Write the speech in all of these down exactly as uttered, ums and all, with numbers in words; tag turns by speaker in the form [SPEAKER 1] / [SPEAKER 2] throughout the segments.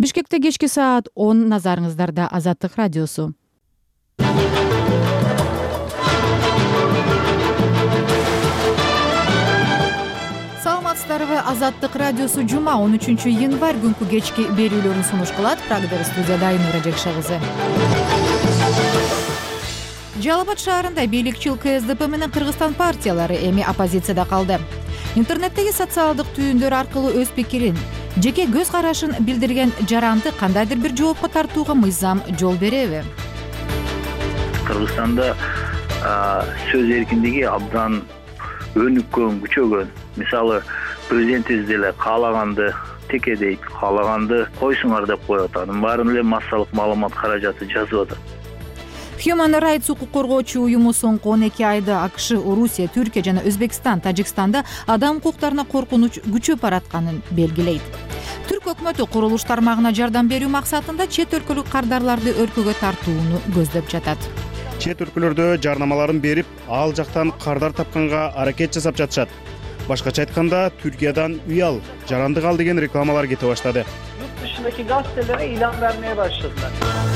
[SPEAKER 1] Бишкекте кечки саат он, назарыңыздарда Азаттык радиосу. Саламатсыздарбы, Азаттык радиосу жума он үчүнчү январь күнкү кечки берүүлөрүн сунуш кылат. Программада студияда Айнура Жекшагызы. Жалал Абад шаарында бийликчил ка эс де пэ менен Кыргызстан партиялары эми оппозицияда калды. Интернеттеги социалдык түйүндөр аркылуу өз пикирин, жеке көз карашын билдирген жаранды кандайдыр бир жоопко тартууга мыйзам жол береби?
[SPEAKER 2] Кыргызстанда сөз эркиндиги абдан өнүккөн, күчөгөн. Мисалы, президентибиз деле каалаганды текедейт, каалаганды койсуңар деп коет. Анын баарын эле массалык маалымат каражаты жазып атат.
[SPEAKER 1] Human Rights укук коргоочу уюму соңку он эки айда АКШ, Орусия, Түркия жана Өзбекстан, Тажикстанда адам укуктарына коркунуч күчөп баратканын белгилейт. Түрк өкмөтү курулуш тармагына жардам берүү максатында чет өлкөлүк кардарларды өлкөгө тартууну көздөп жатат.
[SPEAKER 3] Чет өлкөлөрдө жарнамаларын берип, ал жактан кардар тапканга аракет жасап жатышат. Башкача айтканда, Түркиядан уял, жарандык ал деген рекламалар кете баштады.
[SPEAKER 4] Yurt dışındaki gazetelere ilan vermeye başladılar.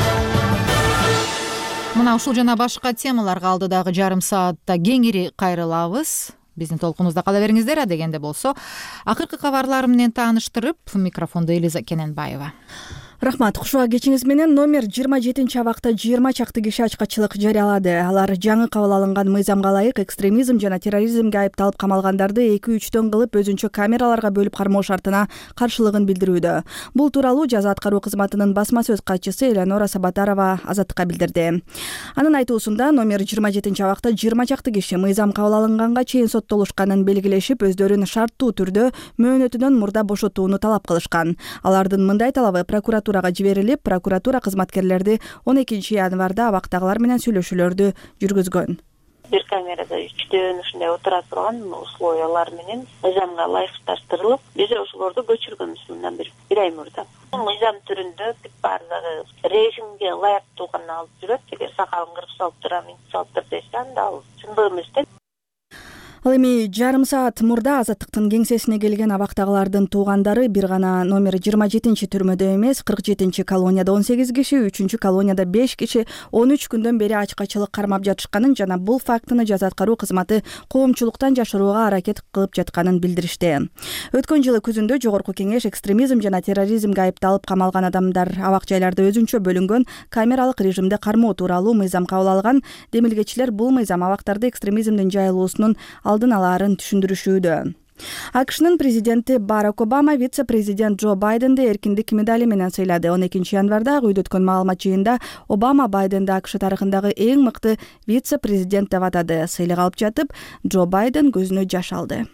[SPEAKER 1] Мына ушул жана башка темаларга алдыдагы жарым саатта кеңири кайрылабыз. Биздин толкунубузда кала бериңиздер, дегенде болсо, акыркы кабарлар менен тааныштырып, микрофондо Элиза Кененбаева.
[SPEAKER 5] Рахмат, кушуга кечиңиз менен номер жыйырма жетинчи абакта жыйырма чакты киши ачкачылык жарыялады. Алар жаңы кабыл алынган мыйзамга ылайык экстремизм жана терроризмге айыпталып камалгандарды эки үчтөн кылып өзүнчө камераларга бөлүп кармоо шартына каршылыгын билдирүүдө. Бул тууралуу жаза аткаруу кызматынын басма сөз катчысы Элеонора Сабатарова Азаттыкка билдирди. Анын айтуусунда номер жыйырма жетинчи абакта жыйырма чакты киши мыйзам кабыл алынганга чейин соттолушканын белгилешип, өздөрүн шарттуу түрдө мөөнөтүнөн мурда бошотууну талап кылышкан. Алардын мындай талабы прокуратурага жиберилип, прокуратура кызматкерлерди он экинчи январда абактагылар менен сүйлөшүүлөрдү жүргүзгөн.
[SPEAKER 6] Бир камерада үчтөн ушундай отура турган условиялар менен мыйзамга ылайыкташтырылып, биз ошолорду көчүргөнбүз мындан бир бир ай мурда. Мыйзам түрүндө баардыгы режимге ылайыктуу гана алып жүрөт. Эгер сакалын кырып салып турам, салып тур десе, анда ал чындык эмес да.
[SPEAKER 5] Ал эми жарым саат мурда Азаттыктын кеңсесине келген абактагылардын туугандары бир гана номер жыйырма жетинчи түрмөдө эмес, кырк жетинчи колонияда он сегиз киши, үчүнчү колонияда беш киши он үч күндөн бери ачкачылык кармап жатышканын жана бул фактыны жаза аткаруу кызматы коомчулуктан жашырууга аракет кылып жатканын билдиришти. Өткөн жылы күзүндө Жогорку Кеңеш экстремизм жана терроризмге айыпталып камалган адамдар абак жайларда өзүнчө бөлүнгөн камералык режимде кармоо тууралуу мыйзам кабыл алган. Демилгечилер бул мыйзам абактарда экстремизмдин жайылуусунун алдын алаарын түшүндүрүшүүдө. АКШнын президенти Барак Обама вице-президент Джо Байденди эркиндик медали менен сыйлады. он экинчи январда ак үйдө өткөн маалымат жыйынында Обама Байденди АКШ тарыхындагы эң мыкты вице-президент деп атады. Сыйлык алып жатып, Джо Байден көзүнө жаш алды.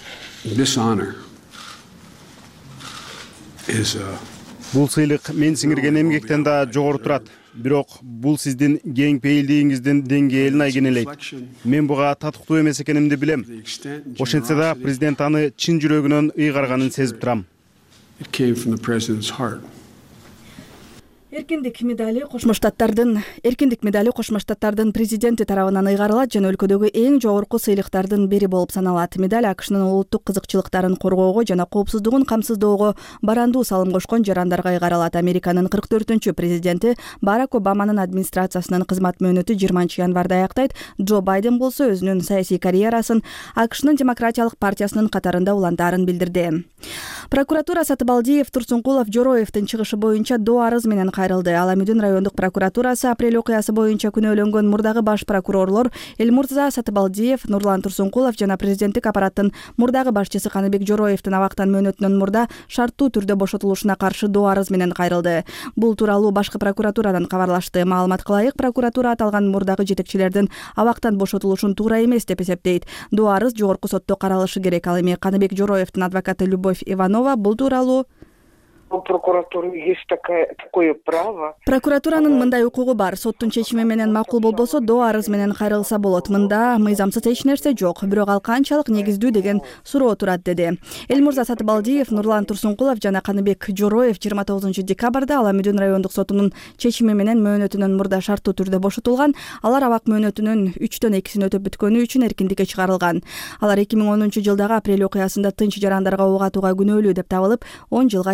[SPEAKER 3] Бул сыйлык мен сиңирген эмгектен да жогору турат. Бирок бул сиздин кең пейилдигиңиздин деңгээлин айгинелейт. Мен буга татыктуу эмес экенимди билем. Ошентсе да президент аны чын жүрөгүнөн ыйгарганын сезип турам.
[SPEAKER 5] Эркиндик медали Кошмо Штаттардын Эркиндик медали Кошмо Штаттардын президенти тарабынан ыйгарылат жана өлкөдөгү эң жогорку сыйлыктардын бири болуп саналат. Медаль АКШнын улуттук кызыкчылыктарын коргоого жана коопсуздугун камсыздоого барандуу салым кошкон жарандарга ыйгарылат. Американын кырк төртүнчү президенти Барак Обаманын администрациясынын кызмат мөөнөтү жыйырманчы январда аяктайт. Джо Байден болсо өзүнүн саясий карьерасын АКШнын Демократиялык партиясынын катарында улантаарын билдирди. Прокуратура Сатыбалдиев, Турсункулов, Жороевдин чыгышы боюнча доо арыз менен кайрылды. Аламүдүн райондук прокуратурасы апрель окуясы боюнча күнөөлөнгөн мурдагы баш прокурорлор Элмурза Сатыбалдиев, Нурлан Турсункулов жана президенттик аппараттын мурдагы башчысы Каныбек Жороевдин абактан мөөнөтүнөн мурда шарттуу түрдө бошотулушуна каршы доо арыз менен кайрылды. Бул тууралуу башкы прокуратурадан кабарлашты. Маалыматка ылайык, прокуратура аталган мурдагы жетекчилердин абактан бошотулушун туура эмес деп эсептейт. Доо арыз жогорку сотто каралышы керек. Ал эми Каныбек Жороевдин адвокаты Любовь Иванова бул тууралуу
[SPEAKER 4] У прокуратуры есть такое, такое право.
[SPEAKER 5] Прокуратуранын мындай укугу бар. Соттун чечими менен макул болбосо доо арыз менен кайрылса болот. Мында мыйзамсыз эч нерсе жок. Бирок ал канчалык негиздүү деген суроо турат, деди. Элмурза Сатыбалдиев, Нурлан Турсункулов жана Каныбек Жороев жыйырма тогузунчу декабрда Аламүдүн райондук сотунун чечими менен мөөнөтүнөн мурда шарттуу түрдө бошотулган. Алар абак мөөнөтүнүн үчтөн экисин өтөп бүткөнү үчүн эркиндикке чыгарылган. Алар эки миң онунчу жылдагы апрель окуясында тынч жарандарга ок атууга күнөөлүү деп табылып, он жылга эркинен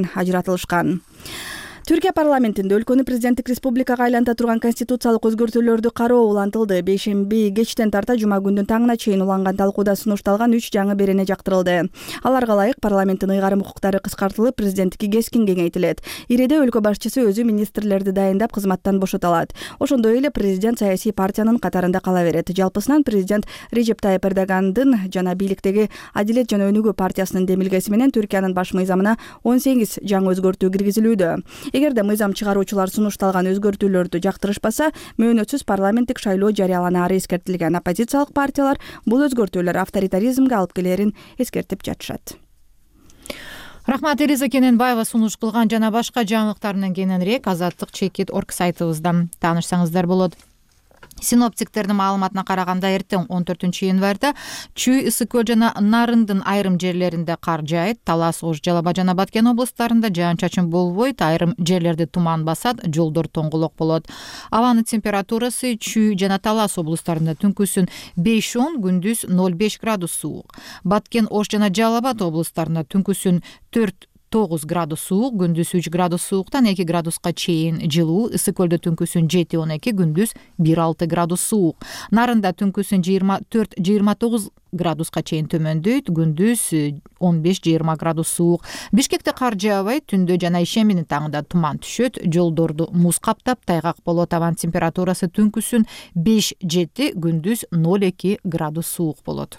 [SPEAKER 5] ажыратылышкан. Түркия парламентинде өлкөнү президенттик республикага айланта турган конституциялык өзгөртүүлөрдү кароо улантылды. Бейшемби кечтен тарта жума күндүн таңына чейин уланган талкууда сунушталган үч жаңы берене жактырылды. Аларга ылайык парламенттин ыйгарым укуктары кыскартылып, президенттикке кескин кеңейтилет. Иреде өлкө башчысы өзү министрлерди дайындап кызматтан бошотолот. Ошондой эле президент саясий партиянын катарында кала берет. Жалпысынан президент Режеп Тайып Эрдогандын жана бийликтеги Адилет жана Өнүгүү партиясынын демилгеси менен Түркиянын баш мыйзамына он сегиз жаңы өзгөртүү киргизилүүдө. Эгерде мыйзам чыгаруучулар сунушталган өзгөртүүлөрдү жактырышпаса, мөөнөтсүз парламенттик шайлоо жарыяланаары эскертилген. Оппозициялык партиялар бул өзгөртүүлөр авторитаризмге алып келерин эскертип жатышат.
[SPEAKER 1] Рахмат, Элиза Кененбаева сунуш кылган жана башка жаңылыктарынан кененирээк Азаттык чекит орг сайтыбызда таанышсаңыздар болот. Синоптиктердин маалыматына караганда эртең он төртүнчү январда Чүй, Ысык көл жана Нарындын айрым жерлеринде кар жаайт. Талас, Ош, Жалал Абад жана Баткен облустарында жаан-чачын болбойт, айрым жерлерде туман басат, жолдор тоңголок болот. Абанын температурасы Чүй жана Талас облустарында түнкүсүн беш он, күндүз ноль беш градус суук. Баткен, Ош жана Жалал Абад облустарында түнкүсүн төрт тогуз градус суук, күндүз үч градус сууктан эки градуска чейин жылуу. Ысык көлдө түнкүсүн жети он эки, күндүз бир алты градус суук. Нарында түнкүсүн жыйырма төрт жыйырма тогуз градуска чейин төмөндөйт, күндүз он беш жыйырма градус суук. Бишкекте кар жаабайт, түндө жана ишембинин таңында туман түшөт, жолдорду муз каптап, тайгак болот. Абан температурасы түнкүсүн беш жети, күндүз ноль эки градус суук болот.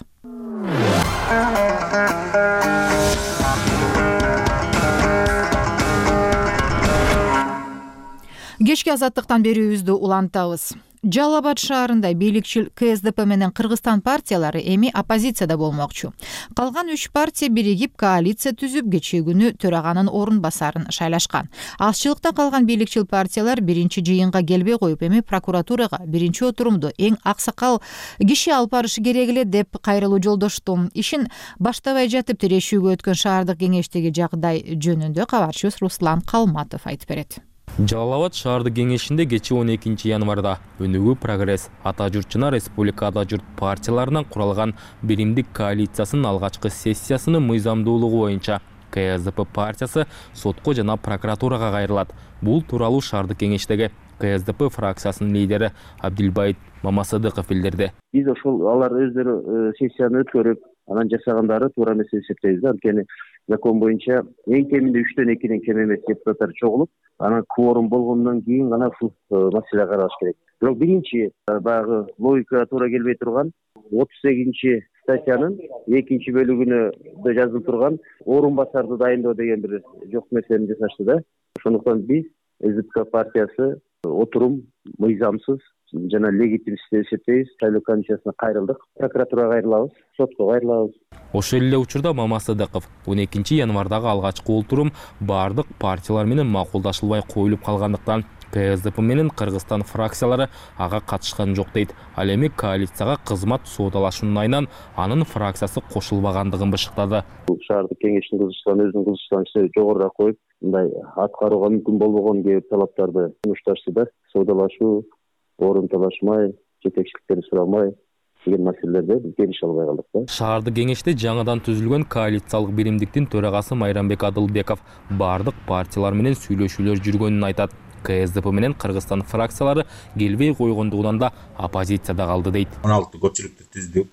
[SPEAKER 1] Кечки Азаттыктан берүүбүздү улантабыз. Жалал Абад шаарында бийликчил К С Д П менен Кыргызстан партиялары эми оппозицияда болмокчу. Калган үч партия биригип коалиция түзүп, кечээ күнү төраганын орун басарын шайлашкан. Азчылыкта калган бийликчил партиялар биринчи жыйынга келбей коюп, эми прокуратурага биринчи отурумду эң аксакал киши алып барышы керек эле деп кайрылуу жолдошту. Ишин баштабай жатып тирешүүгө өткөн шаардык кеңештеги жагдай жөнүндө кабарчыбыз Руслан Калматов айтып берет.
[SPEAKER 7] Жалал Абад шаардык кеңешинде кечээ он экинчи январда Өнүгүү, Прогресс, Ата журт жана Республика Ата журт партияларынан куралган биримдик коалициясынын алгачкы сессиясынын мыйзамдуулугу боюнча К С Д П партиясы сотко жана прокуратурага кайрылат. Бул тууралуу шаардык кеңештеги К С Д П фракциясынын лидери Абдилбайит Мамасыдыков билдирди.
[SPEAKER 8] Биз ошол алар өздөрү сессияны өткөрүп, анан жасагандары туура эмес деп эсептейбиз. Анткени закон боюнча эң кеминде үчтөн экиден кем эмес депутаттар чогулуп, анан кворум болгондон кийин гана ушул маселе каралыш керек. Бирок биринчи баягы логикага туура келбей турган отуз сегизинчи статьянын экинчи бөлүгүнө жазылып турган орун басарды дайындоо деген бир жок нерсени жасашты да. Ошондуктан биз С Д П партиясы отурум мыйзамсыз жана легитимсиз деп эсептейбиз. Шайлоо комиссиясына кайрылдык, прокуратурага кайрылабыз, сотко кайрылабыз.
[SPEAKER 7] Ошол эле учурда Мамасыдыков он экинчи январдагы алгачкы отурум бардык партиялар менен макулдашылбай коюлуп калгандыктан К С Д П менен Кыргызстан фракциялары ага катышкан жок дейт. Ал эми коалицияга кызмат соодалашуунун айынан анын фракциясы кошулбагандыгын бышыктады.
[SPEAKER 8] Шаардык кеңештин кызыкчылыгын өзүнүн кызыкчылыгын жогорураак коюп, мындай аткарууга мүмкүн болбогон кээ бир талаптарды сунушташты да. Соодалашуу, орун талашмай, жетекчиликтерди сурамай деген маселелерде келише албай калдык да.
[SPEAKER 7] Шаардык кеңеште жаңыдан түзүлгөн коалициялык биримдиктин төрагасы Майрамбек Адылбеков бардык партиялар менен сүйлөшүүлөр жүргөнүн айтат. К С Д П менен Кыргызстан фракциялары келбей койгондугунан да оппозицияда калды дейт.
[SPEAKER 9] он алты көпчүлүктү түздүк.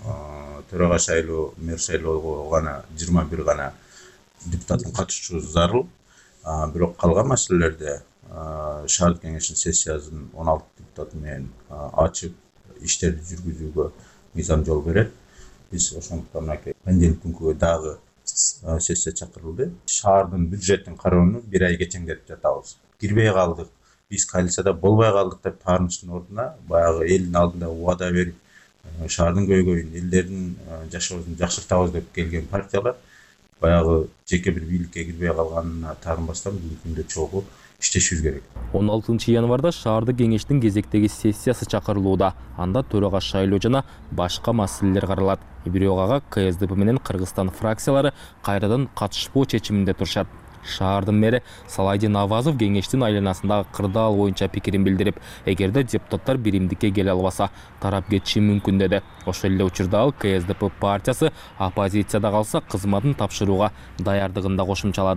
[SPEAKER 9] Төрага шайлоо, мэр шайлоого гана жыйырма бир гана депутаттын катышуусу зарыл. Бирок калган маселелерде шаардык кеңештин сессиясын он алты депутат менен ачып иштерди жүргүзүүгө мыйзам жол берет. Биз ошондуктан аке понедельник күнгө дагы сессия чакырылды. Шаардын бюджеттин кароону бир ай кечеңдетип жатабыз. Кирбей калдык. Биз коалицияда болбой калдык деп таарынычтын ордуна баягы элдин алдында убада берип, шаардын көйгөйүн, элдердин жашоосун жакшыртабыз деп келген партиялар баягы жеке бир бийликке кирбей калганына таарынбастан бүгүнкү күндө чогуу иштешибиз керек.
[SPEAKER 7] он алтынчы январда шаардык кеңештин кезектеги сессиясы чакырылууда. Анда төрага шайлоо жана башка маселелер каралат. Бирок ага К С Д П менен Кыргызстан фракциялары кайрадан катышпоо чечиминде турушат. Шаардын мэри Салайдин Авазов кеңештин айланасындагы кырдаал боюнча пикирин билдирип, эгерде депутаттар биримдикке келе албаса, тарап кетиши мүмкүн деди. Ошол эле учурда ал К С Д П партиясы оппозицияда калса кызматын тапшырууга даярдыгын да кошумчалады.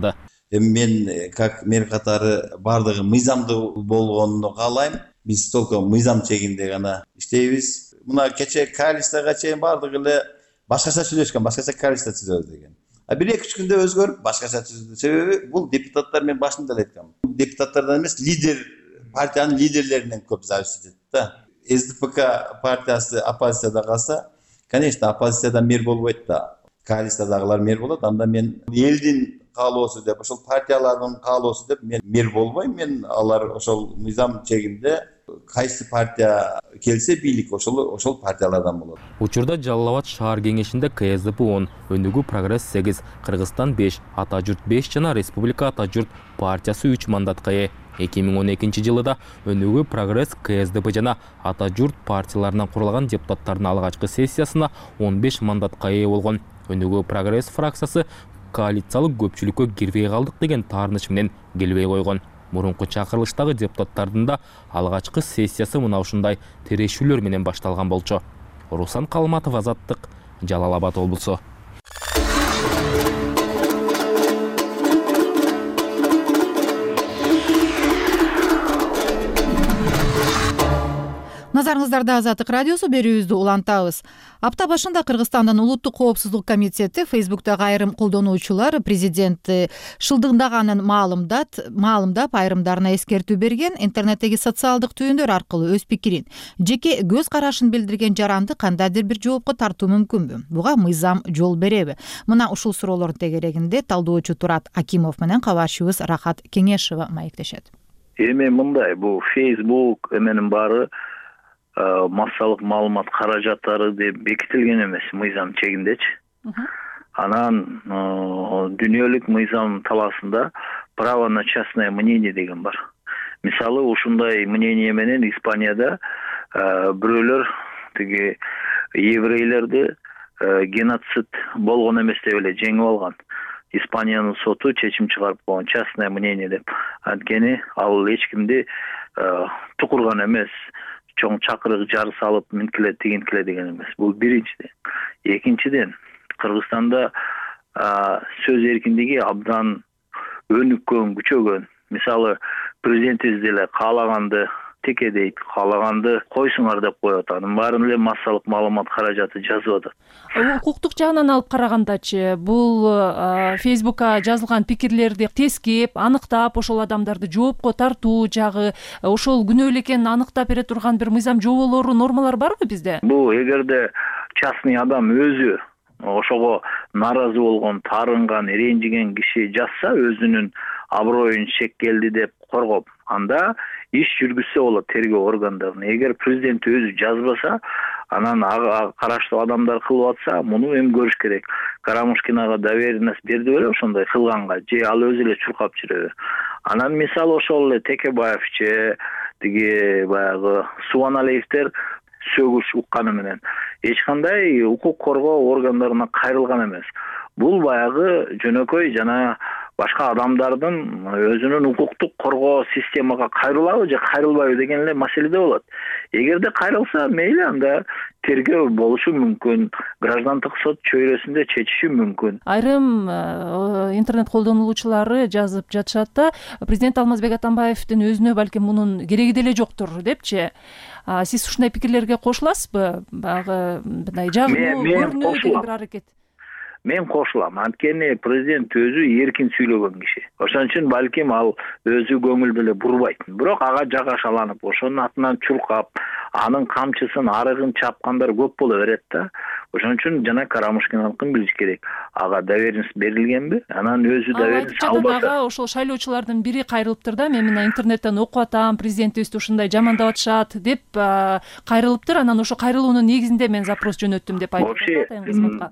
[SPEAKER 9] эми мен как мен катары баардыгы мыйзамдуу болгонун каалайм. Биз только мыйзам чегинде гана иштейбиз. Мына кече коалицияга чейин баардыгы эле башкача сүйлөшкөн, башкача коалиция түзөбүз деген. А бир эки үч күндө өзгөрүп башкача түздү. Себеби бул депутаттар, мен башында эле айткам, депутаттардан эмес, лидер партиянын лидерлеринен көп зависит этет да. СДПК партиясы оппозицияда калса, конечно, оппозицияда мэр болбойт да. Коалициядагылар мэр болот. Анда мен элдин каалоосу деп, ошол партиялардын каалоосу деп мен мэр болбойм. Мен алар ошол мыйзам чегинде кайсы партия келсе бийлик ошол ошол партиялардан болот.
[SPEAKER 7] Учурда Жалал Абад шаар кеңешинде КСДП он, Өнүгүү Прогресс сегиз, Кыргызстан беш, Ата журт беш жана Республика Ата журт партиясы үч мандатка ээ. эки миң он экинчи жылыда Өнүгүү Прогресс, КСДП жана Ата журт партияларынан курулган депутаттардын алгачкы сессиясына он беш мандатка ээ болгон. Өнүгүү Прогресс фракциясы коалициялык көпчүлүккө кирбей калдык деген таарыныч менен келбей койгон. Мурунку чакырылыштагы депутаттардын да алгачкы сессиясы мына ушундай тирешүүлөр менен башталган болчу. Руслан Калматов, Азаттык, Жалал Абад облусу.
[SPEAKER 1] Назарыңыздарда Азаттык радиосу, берүүбүздү улантабыз. Апта башында Кыргызстандын улуттук коопсуздук комитети Фейсбуктагы айрым колдонуучулар президент шылдыңдаганын маалымдат, маалымдап айрымдарына эскертүү берген, интернеттеги социалдык түйүндөр аркылуу өз пикирин, жеке көз карашын билдирген жаранды кандайдыр бир жоопко тартуу мүмкүнбү? Буга мыйзам жол береби? Мына ушул суроолордун тегерегинде талдоочу Турат Акимов менен кабарчыбыз Рахат Кеңешова маектешет.
[SPEAKER 2] Эми мындай, бул Facebook эменин баары массалык маалымат каражаттары деп бекитилген эмес мыйзам чегиндечи. Анан дүйнөлүк мыйзам талаасында право на частное мнение деген бар. Мисалы ушундай мнение менен Испанияда бирөөлөр тиги еврейлерди геноцид болгон эмес деп эле жеңип алган. Испаниянын соту чечим чыгарып койгон, частное мнение деп. Анткени ал эч кимди тукурган эмес, чоң чакырык жар салып минткиле тигинткиле деген эмес. Бул биринчиден. Экинчиден, Кыргызстанда сөз эркиндиги абдан өнүккөн, күчөгөн. Мисалы, президентибиз деле каалаганды текедейт, каалаганды койсуңар деп коет. Анын баарын эле массалык маалымат каражаты жазып атат.
[SPEAKER 10] Укуктук жагынан алып карагандачы, бул Фейсбукка жазылган пикирлерди тескеп, аныктап, ошол адамдарды жоопко тартуу жагы, ошол күнөөлүү экенин аныктап бере турган бир мыйзам жоболору, нормалар барбы бизде?
[SPEAKER 2] Бул эгерде частный адам өзү ошого нааразы болгон, таарынган, ренжиген киши жазса, өзүнүн аброюн шеккелди деп коргоп, анда иш жүргүзсө болот тергөө органдарына. Эгер президент өзү жазбаса, анан ага караштуу адамдар кылып атса, муну эми көрүш керек. Карамушкинага доверенность берди беле ошондой кылганга, же ал өзү эле чуркап жүрөбү. Анан мисалы ошол эле Текебаев же тиги баягы Субаналиевдер сөгүш укканы менен эч кандай укук коргоо органдарына кайрылган эмес. Бул баягы жөнөкөй жана башка адамдардын өзүнүн укуктук коргоо системага кайрылабы же кайрылбайбы деген эле маселеде болот. Эгерде кайрылса, мейли, анда тергөө болушу мүмкүн, граждандык сот чөйрөсүндө чечиши мүмкүн.
[SPEAKER 10] Айрым интернет колдонуучулары жазып жатышат да, президент Алмазбек Атамбаевдин өзүнө балким мунун кереги деле жоктур депчи. Сиз ушундай пикирлерге кошуласызбы? Баягы мындай жагымдуу көрүнүү деген бир аракет.
[SPEAKER 2] Мен кошулам. Анткени президент өзү эркин сүйлөгөн киши. Ошон үчүн балким ал өзү көңүлдү эле бурбайт. Бирок ага жагашаланып, ошонун атынан чуркап, анын камчысын, арыгын чапкандар көп боло берет да. Ошон үчүн жана Карамушкиновдун билиш керек. Ага доверенность берилгенби? Анан өзү доверенность албаса.
[SPEAKER 10] Ага ошол шайлоочулардын бири кайрылыптыр да, мен мына интернеттен окуп атам, президентибизди ушундай жамандап атышат деп кайрылыптыр. Анан ошо кайрылуунун негизинде мен запрос жөнөттүм деп айтып атат.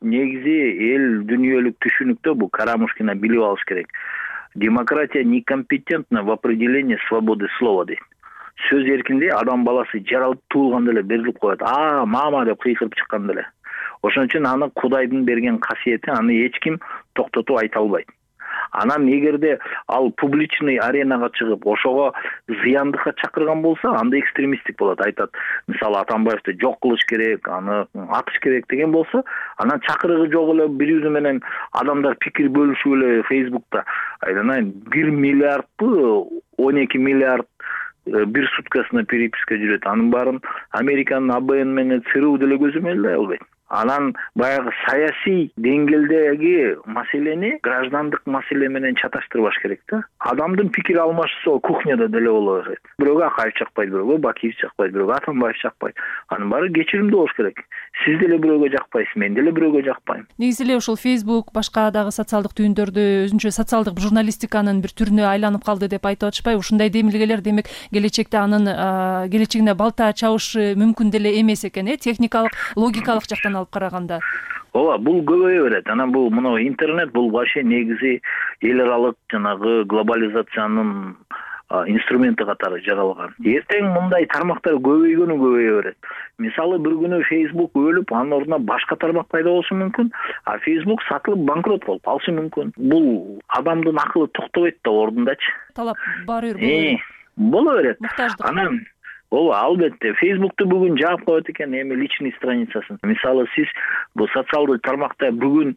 [SPEAKER 2] Негизи эл дүйнөлүк түшүнүктө бул Карамушкина билип алыш керек. Демократия некомпетентна в определении свободы слова дейт. Сөз эркинде адам баласы жаралып туулганда эле берилип коет. А, мама деп кыйкырып чыкканда эле. Ошон үчүн аны Кудайдын берген касиети, аны эч ким токтотуп айта албайт. Анан эгерде ал публичный аренага чыгып ошого зыяндыкка чакырган болсо, анда экстремисттик болот. Айтат, мисалы Атамбаевди жок кылыш керек, аны атыш керек деген болсо, анан чакырыгы жок эле бири-бири менен адамдар пикир бөлүшүп эле Facebook'та айданайын бир миллиардпы он эки миллиард бир суткасына переписка жүрөт. Анын баарын Американын А Б Н менен ЦРУ деле көзөмөлдөй албайт. Анан баягы саясий деңгээлдеги маселени граждандык маселе менен чаташтырбаш керек да. Адамдын пикир алмашысы кухняда деле боло берет. Бирөөгө Акаев жакпайт, бирөөгө Бакиев жакпайт, бирөөгө Атамбаев жакпайт. Анын баары кечиримдүү болуш керек. Сиз деле бирөөгө жакпайсыз, мен деле бирөөгө жакпайм.
[SPEAKER 10] Негизи эле ушул Facebook башка дагы социалдык түйүндөрдү өзүнчө социалдык журналистиканын бир түрүнө айланып калды деп айтып атышпайбы? Ушундай демилгелер демек келечекте анын келечегине балта чабышы мүмкүн деле эмес экен, э, техникалык, логикалык жактан алып караганда.
[SPEAKER 2] Ооба, бул көбөйө берет. Анан бул мына интернет бул вообще негизи эл аралык жанагы глобализациянын инструменти катары жаралган. Эртең мындай тармактар көбөйгөнү көбөйө берет. Мисалы бир күнү Facebook өлүп, анын ордуна башка тармак пайда болушу мүмкүн, а Facebook сатылып банкрот болуп калышы мүмкүн. Бул адамдын акылы токтобойт да ордундачы.
[SPEAKER 10] Талап баары бир
[SPEAKER 2] боло берет.
[SPEAKER 10] Муктаждык.
[SPEAKER 2] Анан ооба, албетте Facebook'ты бүгүн жаап коет экен, эми личный страницасын. Мисалы сиз бул социалдык тармакта бүгүн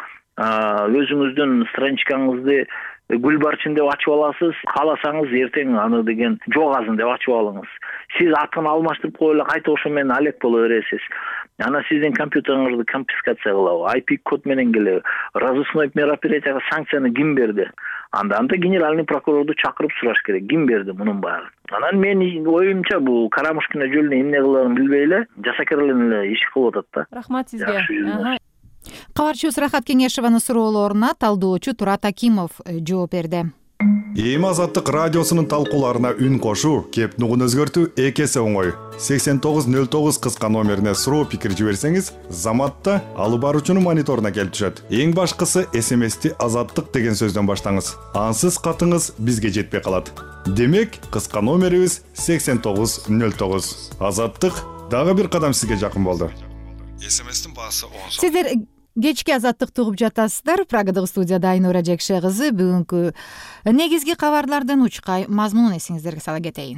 [SPEAKER 2] өзүңүздүн страничкаңызды Гүлбарчын деп ачып аласыз, кааласаңыз эртең аны деген Жогазын деп ачып алыңыз. Сиз атын алмаштырып коюп эле кайта ошо менен алек боло бересиз. Ана сиздин компьютериңизди конфискация кылабы, ай пи код менен келеби, розыскной мероприятияга санкцияны ким берди? Анда анда генеральный прокурорду чакырып сураш керек, ким берди мунун баарын. Анан менин оюмча бул Карамушкина жөнүндө эмне кыларын билбей эле жасакерлен эле иш кылып атат да.
[SPEAKER 10] Рахмат сизге.
[SPEAKER 1] Кабарчыбыз Рахат Кеңешеванын суроолоруна талдоочу Турат Акимов жооп берди.
[SPEAKER 11] Эми Азаттык радиосунун талкууларына үн кошуу, кеп нугун өзгөртүү эки эсе оңой. сексен тогуз нөл тогуз кыска номерине суроо пикир жиберсеңиз, Заматта алып баруучунун мониторуна келип түшөт. Эң башкысы эс эм эсти Азаттык деген сөздөн баштаңыз. Ансыз катыңыз бизге жетпей калат. Демек, кыска номерибиз сексен тогуз нөл тогуз. Азаттык дагы бир кадам сизге жакын болду. эс эм эстин баасы он сом.
[SPEAKER 1] Сиздер кечки Азаттыкты угуп жатасыздар. Прагадагы студияда Айнура Жекше кызы. Бүгүнкү негизги кабарлардын учкай мазмунун эсиңиздерге сала кетейин.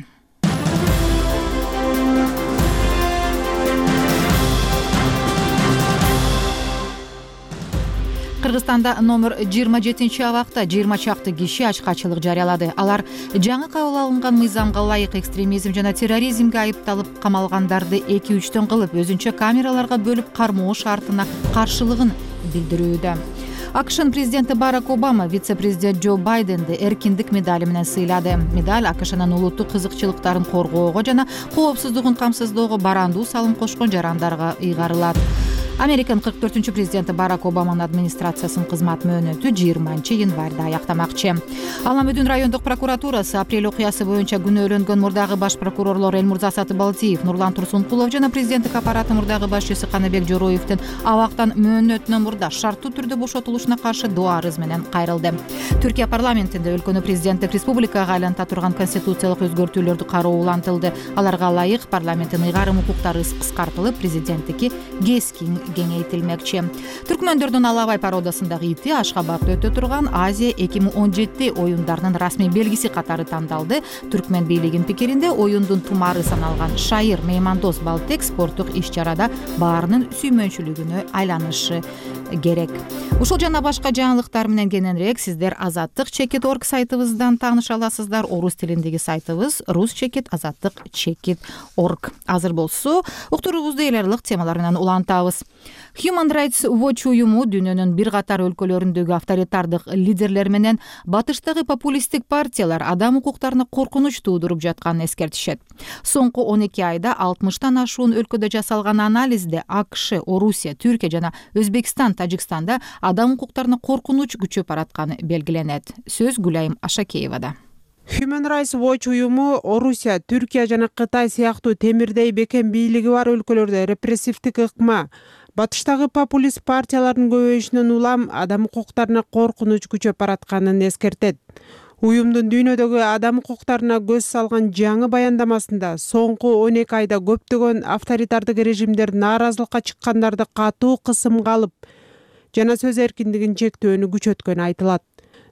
[SPEAKER 1] Кыргызстанда номер жыйырма жетинчи абакта жыйырма чакты киши ачкачылык жарыялады. Алар жаңы кабыл алынган мыйзамга ылайык экстремизм жана терроризмге айыпталып камалгандарды эки үчтөн кылып, өзүнчө камераларга бөлүп кармоо шартына каршылыгын билдирүүдө. АКШнын президенти Барак Обама вице-президент Джо Байденди эркиндик медали менен сыйлады. Медаль АКШнын улуттук кызыкчылыктарын коргоого жана коопсуздугун камсыздоого барандуу салым кошкон жарандарга ыйгарылат. Американын кырк төртүнчү президенти Барак Обаманын администрациясынын кызмат мөөнөтү жыйырманчы январда аяктамакчы. Алмамүдүн райондук прокуратурасы апрель окуясы боюнча күнөөлөнгөн мурдагы баш прокурорлор Элмурза Сатыбалдиев, Нурлан Турсункулов жана президенттик аппараты мурдагы башчысы Каныбек Жороевдин абактан мөөнөтүнөн мурда шарттуу түрдө бошотулушуна каршы доо арыз менен кайрылды. Түркия парламентинде өлкөнү президенттик республикага айланта турган конституциялык өзгөртүүлөрдү кароо улантылды. Аларга ылайык парламенттин ыйгарым укуктары кыскартылып, президенттики кескин кеңейтилмекчи. Түркмөндөрдүн Алабай пародасындагы ити Ашхабадда өтө турган Азия эки миң он жети оюндарынын расмий белгиси катары тандалды. Түркмен бийлигинин пикиринде оюндун тумары саналган шайыр Меймандос Балтек спорттук иш-чарада баарынын сүймөнчүлүгүнө айланышы керек. Ушул жана башка жаңылыктар менен кененирээк сиздер Азаттык чекит орг сайтыбыздан тааныша аласыздар. Орус тилиндеги сайтыбыз рус чекит азаттык чекит орг. Азыр болсо уктуруубузду эл аралык темалар менен улантабыз. Human Rights Watch уюму дүйнөнүн бир катар өлкөлөрүндөгү авторитардык лидерлер менен батыштагы популисттик партиялар адам укуктарына коркунуч туудуруп жатканын эскертишет. Соңку он эки айда алтымыштан ашуун өлкөдө жасалган анализде АКШ, Орусия, Түркия жана Өзбекстан, Тажикстанда адам укуктарына коркунуч күчөп баратканы белгиленет. Сөз Гүлайым Ашакеевада.
[SPEAKER 12] Human Rights Watch уюму Орусия, Түркия жана Кытай сыяктуу темирдей бекем бийлиги бар өлкөлөрдө репрессивдик ыкма, батыштагы популист партиялардын көбөйүшүнөн улам адам укуктарына коркунуч күчөп баратканын эскертет. Уюмдун дүйнөдөгү адам укуктарына көз салган жаңы баяндамасында соңку он эки айда көптөгөн авторитардык режимдер нааразылыкка чыккандарды катуу кысымга алып жана сөз эркиндигин чектөөнү күчөткөнү айтылат.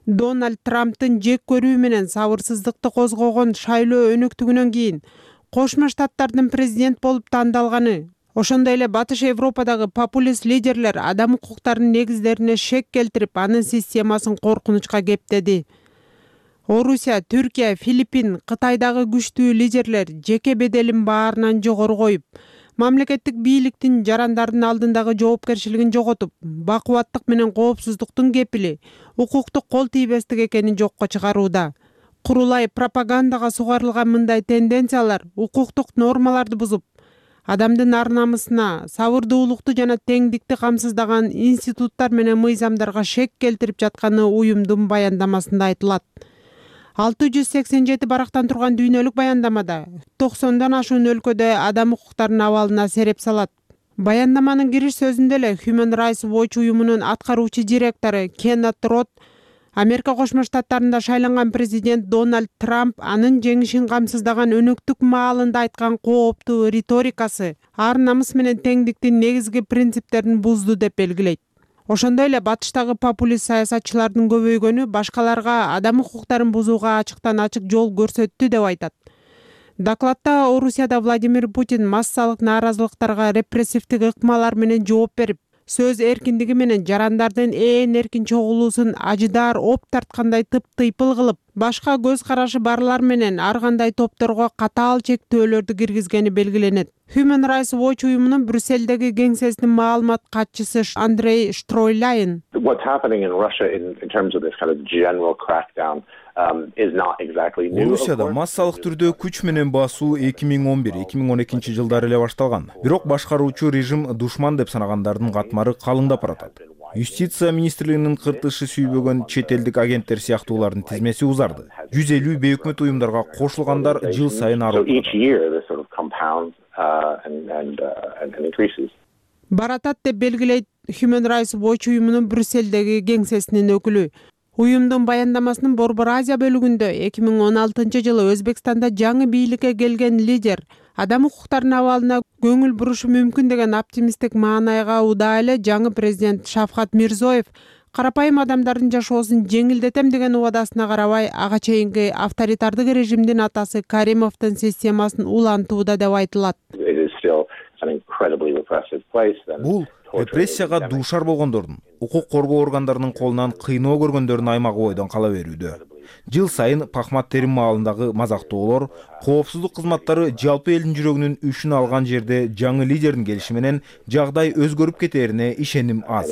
[SPEAKER 12] Дональд Трамптын жек көрүү менен сабырсыздыкты козгогон шайлоо өнөктүгүнөн кийин Кошмо Штаттардын президент болуп тандалганы, ошондой эле Батыш Европадагы популист лидерлер адам укуктарынын негиздерине шек келтирип, анын системасын коркунучка кептеди. Орусия, Түркия, Филиппин, Кытайдагы күчтүү лидерлер жеке беделин баарынан жогору коюп, мамлекеттик бийликтин жарандардын алдындагы жоопкерчилигин жоготуп, бакубаттык менен коопсуздуктун кепили, укуктук кол тийбестик экенин жокко чыгарууда. Курулай пропагандага сугарылган мындай тенденциялар укуктук нормаларды бузуп, адамдын ар-намысына, сабырдуулукту жана теңдикти камсыздаган институттар менен мыйзамдарга шек келтирип жатканы уюмдун баяндамасында айтылат. алты жүз сексен жети барактан турган дүйнөлүк баяндамада токсондон ашуун өлкөдө адам укуктарынын абалына сереп салат. Баяндаманын кириш сөзүндө эле Human Rights Watch уюмунун аткаруучу директору Кеннет Рот Америка Кошмо Штаттарында шайланган президент Дональд Трамп анын жеңишин камсыздаган өнөктүк маалында айткан кооптуу риторикасы ар-намыс менен теңдиктин негизги принциптерин бузду деп белгилейт. Ошондой эле батыштагы популист саясатчылардын көбөйгөнү башкаларга адам укуктарын бузууга ачыктан ачык жол көрсөттү деп айтат. Докладта Орусияда Владимир Путин массалык нааразылыктарга репрессивдик ыкмалар менен жооп берип, сөз эркиндиги менен жарандардын ээн эркин чогулуусун ажыдаар оп тарткандай тып-тыйпыл кылып, башка көз карашы барлар менен ар кандай топторго катаал чектөөлөрдү киргизгени белгиленет. Human Rights Watch уюмунун Брюссельдеги кеңсесинин маалымат катчысы Андрей Штройляйн
[SPEAKER 13] Орусияда массалык түрдө күч менен басуу эки миң он бир эки миң он экинчи жылдары эле башталган. Бирок башкаруучу режим душман деп санагандардын катмары калыңдап баратат. Юстиция министрлигинин кыртышы сүйбөгөн чет элдик агенттер сыяктуулардын тизмеси узарды. жүз элүү бейөкмөт уюмдарга кошулгандар жыл сайын арып
[SPEAKER 12] баратат деп белгилейт Human Rights Watch уюмунун Брюссельдеги кеңсесинин өкүлү. Уюмдун баяндамасынын Борбор Азия бөлүгүндө эки миң он алтынчы жылы Өзбекстанда жаңы бийликке келген лидер адам укуктарынын абалына көңүл бурушу мүмкүн деген оптимисттик маанайга удаа эле жаңы президент Шавкат Мирзоев карапайым адамдардын жашоосун жеңилдетем деген убадасына карабай, ага чейинки авторитардык режимдин атасы Каримовдун системасын улантууда деп айтылат.
[SPEAKER 13] Бул репрессияга дуушар болгондордун, укук коргоо органдарынын колунан кыйноо көргөндөрдүн аймагы бойдон кала берүүдө. Жыл сайын Пахмат Терим маалындагы мазактоолор, коопсуздук кызматтары жалпы элдин жүрөгүнүн үшүн алган жерде жаңы лидердин келиши менен жагдай өзгөрүп кетерине ишеним аз.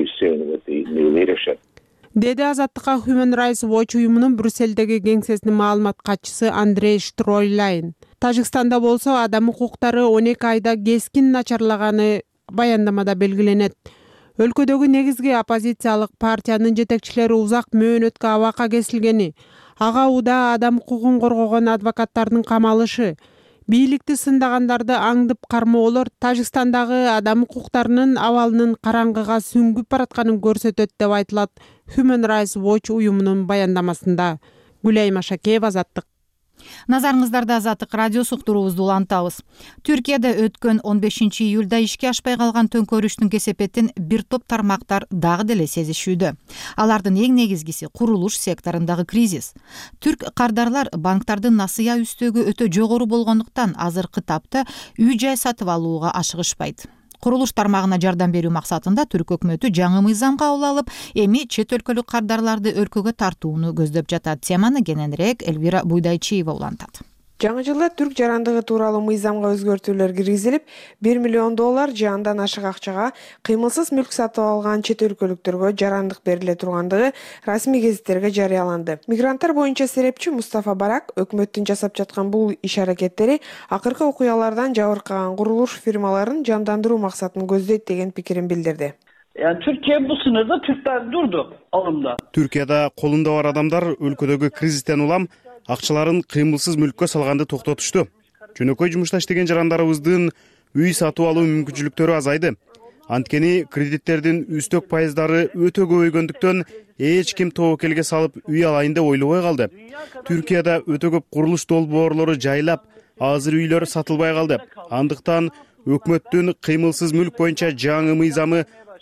[SPEAKER 12] Деди Азаттыкка Human Rights Watch уюмунун Брюссельдеги кеңсесинин маалымат катчысы Андрей Штройляйн. Тажикстанда болсо адам укуктары он эки айда кескин начарлаганы баяндамада белгиленет. Өлкөдөгү негизги оппозициялык партиянын жетекчилери узак мөөнөткө абакка кесилгени, ага удаа адам укугун коргогон адвокаттардын камалышы, бийликти сындагандарды аңдып кармоолор Тажикстандагы адам укуктарынын абалынын караңгыга сүңгүп баратканын көрсөтөт деп айтылат Human Rights Watch уюмунун баяндамасында. Гүлайым Ашакеева, Азаттык.
[SPEAKER 1] Назарыңыздарда Азаттык радиосу уктуруубузду улантабыз. Түркияда өткөн он бешинчи июлда ишке ашпай калган төңкөрүштүн кесепетин бир топ тармактар дагы деле сезишүүдө. Алардын эң негизгиси курулуш секторундагы кризис. Түрк кардарлар банктардын насыя үстөгү өтө жогору болгондуктан азыркы тапта үй жай сатып алууга ашыгышпайт. Курулуш тармагына жардам берүү максатында түрк өкмөтү жаңы мыйзам кабыл алып, эми чет өлкөлүк кардарларды өлкөгө тартууну көздөп жатат. Теманы кененирээк Элвира Буйдайчиева улантат.
[SPEAKER 14] Жаңы жылда түрк жарандыгы тууралуу мыйзамга өзгөртүүлөр киргизилип, бир миллион доллар же андан ашык акчага кыймылсыз мүлк сатып алган чет өлкөлүктөргө жарандык бериле тургандыгы расмий гезиттерге жарыяланды. Мигранттар боюнча серепчи Мустафа Барак өкмөттүн жасап жаткан бул иш-аракеттери акыркы окуялардан жабыркаган курулуш фирмаларын жандандыруу максатын көздөйт деген пикирин билдирди.
[SPEAKER 15] Yani Türkiye bu sınırda Türkler durdu alımda.
[SPEAKER 3] Türkiye'de kolunda var adamlar өлкөдөгү кризистен улам акчаларын кыймылсыз мүлккө салганды токтотушту. Жөнөкөй жумушта иштеген жарандарыбыздын үй сатып алуу мүмкүнчүлүктөрү азайды. Анткени кредиттердин үстөк пайыздары өтө көбөйгөндүктөн эч ким тобокелге салып үй алайын деп ойлобой калды. Түркияда өтө көп курулуш долбоорлору жайлап, азыр үйлөр сатылбай калды. Андыктан өкмөттүн кыймылсыз мүлк боюнча жаңы мыйзамы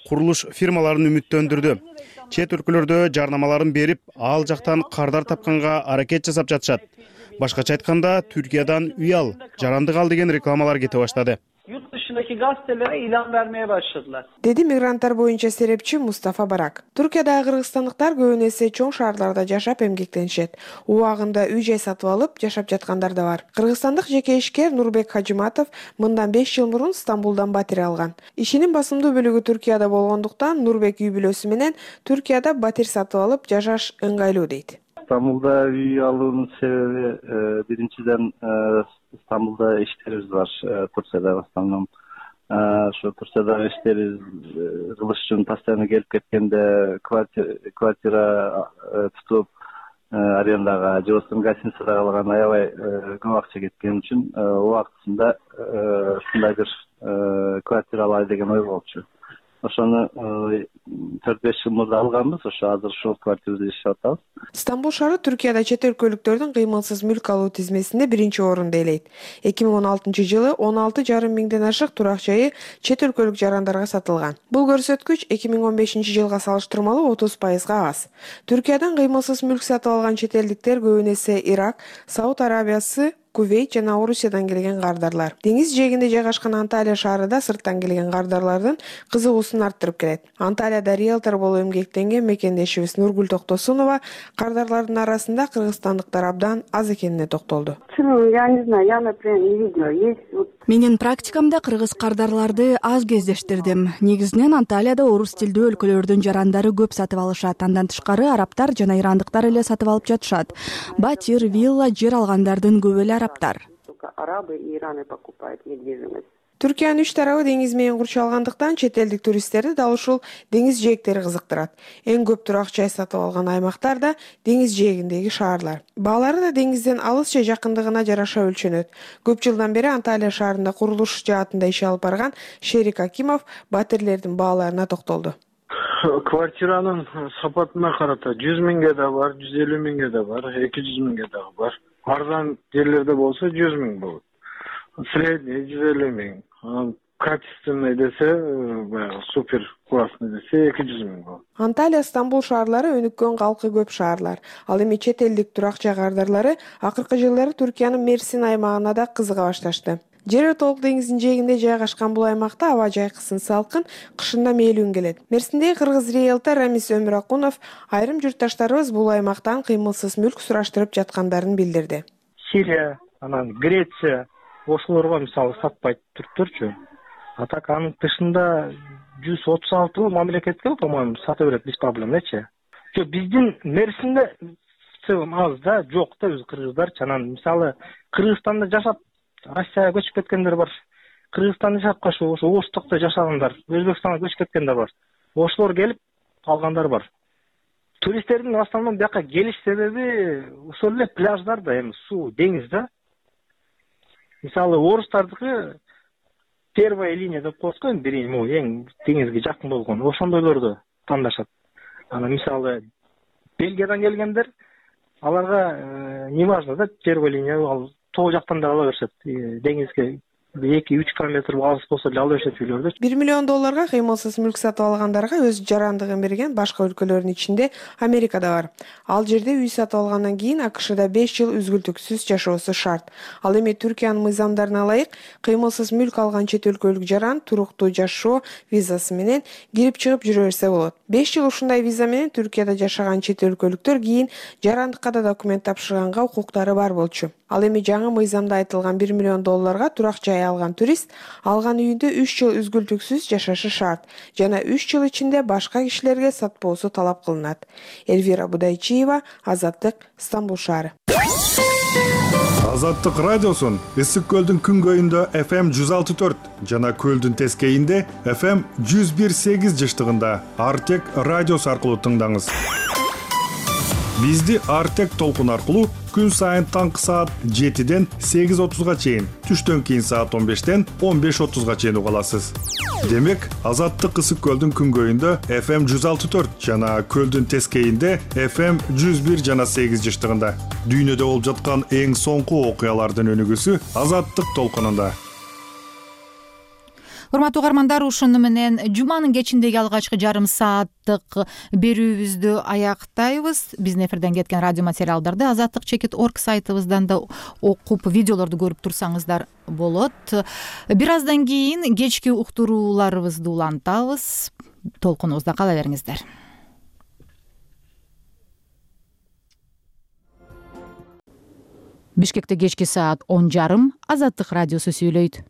[SPEAKER 3] курулуш фирмаларын үмүттөндүрдү. Чет өлкөлөрдө жарнамаларын берип, ал жактан кардар тапканга аракет жасап жатышат. Башкача айтканда, Türkiye'den үй ал, жарандык ал деген рекламалар кете баштады.
[SPEAKER 15] Yurt dışındaki gazetelere ilan vermeye başladılar.
[SPEAKER 14] Деди мигранттар боюнча серепчи Мустафа Барак. Түркиядагы кыргызстандыктар көбүн эсе чоң шаарларда жашап эмгектенишет. Убагында үй жай сатып алып жашап жаткандар да бар. Кыргызстандык жеке ишкер Нурбек Хажиматов мындан беш жыл мурун Стамбулдан батир алган. Ишинин басымдуу бөлүгү Түркияда болгондуктан Нурбек үй бүлөсү менен Түркияда батир сатып алып жашаш ыңгайлуу дейт.
[SPEAKER 16] Стамбулда үй алуунун себеби биринчиден Стамбулда иштерибиз бар, Турцияда в основном. Ошо Турциядагы иштерибиз кылыш үчүн постоянно келип кеткенде квартира тутуп арендага же болбосо гостиницада калган аябай көп акча кеткен үчүн убактысында ушундай бир квартира алайлы деген ой болчу. Ошону төрт беш жыл мурда алганбыз, ошо азыр ушул квартирада жашап атабыз.
[SPEAKER 14] Стамбул шаары Түркияда чет өлкөлүктөрдүн кыймылсыз мүлк алуу тизмесинде биринчи орунду ээлейт. эки миң он алтынчы жылы он алты жарым миңден ашык турак жайы чет өлкөлүк жарандарга сатылган. Бул көрсөткүч эки миң он бешинчи жылга салыштырмалуу отуз пайызга аз. Түркиядан кыймылсыз мүлк сатып алган чет элдиктер көбүн эсе Ирак, Сауд Арабиясы, Кувейт жана Орусиядан келген кардарлар. Деңиз жээгинде жайгашкан Анталия шаарында сырттан келген кардарлардын кызыгуусун арттырып келет. Анталияда риэлтор болуп эмгектенген мекендешибиз Нургүл Токтосунова кардарлардын арасында кыргызстандыктар абдан аз экенине токтолду.
[SPEAKER 5] Менин практикамда кыргыз кардарларды аз кездештирдим. Негизинен Анталияда орус тилдүү өлкөлөрдүн жарандары көп сатып алышат. Андан тышкары арабтар жана ирандыктар эле сатып алып жатышат. Батир, вилла, жер алгандардын көбү эле арабтар.
[SPEAKER 14] Түркиянын үч тарабы деңиз менен курчалгандыктан чет элдик туристтерди дал ушул деңиз жээктери кызыктырат. Эң көп турак жай сатып алган аймактар да деңиз жээгиндеги шаарлар. Баалары да деңизден алыс же жакындыгына жараша өлчөнөт. Көп жылдан бери Анталия шаарында курулуш жаатында иш алып барган Шерик Акимов батирлердин бааларына токтолду.
[SPEAKER 17] Квартиранын сапатына карата жүз миңге да бар, жүз элүү миңге да бар, эки жүз миңге да бар. Арзан жерлерде болсо жүз миң болот. Средний жүз элүү миң. Качественный десе, супер классный десе эки жүз миң болот.
[SPEAKER 14] Анталия, Стамбул шаарлары өнүккөн калкы көп шаарлар. Ал эми чет элдик турак жай кардарлары акыркы жылдары Түркиянын Мерсин аймагына да кызыга башташты. Жер Толук деңизинин жээгинде жайгашкан бул аймакта аба жайкысын салкын, кышында мээлүүн келет. Мерсиндеги кыргыз риэлтор Рамис Өмүракунов айрым журтташтарыбыз бул аймактан кыймылсыз мүлк сураштырып жаткандарын билдирди.
[SPEAKER 18] Сирия, анан Греция ошолорго мисалы сатпайт түрктөрчү. А так анын тышында жүз отуз алты мамлекетке, по-моему, сата берет без проблем, нече. Жо биздин Мерсинде в целом аз да, жок да биз кыргыздарчы. Анан мисалы Кыргызстанда жашап Россияга көчүп кеткендер бар. Кыргызстанда жашап калып ошо Оштукта жашагандар, Өзбекстанга көчүп кеткендер бар. Ошолор келип алгандар бар. Туристтердин в основном бияка келиш себеби ошол эле пляждарда, эми суу, деңиз да. Мисалы орустардыкы первая линия деп коет го, биринчи, могу эң деңизге жакын болгон, ошондойлорду тандашат. Анан мисалы Бельгиядан келгендер, аларга не важно да, первая линия ал тоо жактан да ала беришет, деңизге эки үч километр алыс болсо эле ала беришет үйлөрдү.
[SPEAKER 14] бир миллион долларга кыймылсыз мүлк сатып алгандарга өз жарандыгын берген башка өлкөлөрдүн ичинде Америка да бар. Ал жерде үй сатып алгандан кийин АКШда беш жыл үзгүлтүксүз жашоосу шарт. Ал эми Түркиянын мыйзамдарына ылайык кыймылсыз мүлк алган чет өлкөлүк жаран туруктуу жашоо визасы менен кирип чыгып жүрө берсе болот. беш жыл ушундай виза менен Түркияда жашаган чет өлкөлүктөр кийин жарандыкка да документ тапшырганга укуктары бар болчу. Ал эми жаңы мыйзамда айтылган бир миллион долларга турак жай алган турист алган үйүндө үч жыл үзгүлтүксүз жашашы шарт жана үч жыл ичинде башка кишилерге сатпоосу талап кылынат. Эльвира Будайчиева, Азаттык, Стамбул шаары.
[SPEAKER 11] Азаттык радиосун Ысык көлдүн күнгөйүндө эф эм жүз алты төрт жана көлдүн тескейинде эф эм жүз бир сегиз жыштыгында Артек радиосу аркылуу тыңдаңыз. Бизди Артек толкун аркылуу күн сайын таңкы саат жетиден сегиз отузга чейин, түштөн кийин саат он бештен он беш отузга чейин уга аласыз. Демек, Азаттык Ысык көлдүн күнгөйүндө эф эм жүз алты төрт жана көлдүн тескейинде эф эм жүз бир жана сегиз жыштыгында. Дүйнөдө болуп жаткан эң соңку окуялардын өнүгүүсү Азаттык толкунунда.
[SPEAKER 1] урматтуу угармандар, ушуну менен жуманын кечиндеги алгачкы жарым сааттык берүүбүздү аяктайбыз. Биздин эфирден кеткен радио материалдарды азаттык чекит точка орг сайтыбыздан да окуп, видеолорду көрүп турсаңыздар болот. Бир аздан кийин кечки уктурууларыбызды улантабыз. Толкунубузда кала бериңиздер. Бишкекте кечки саат он жарым, Азаттык радиосу сүйлөйт.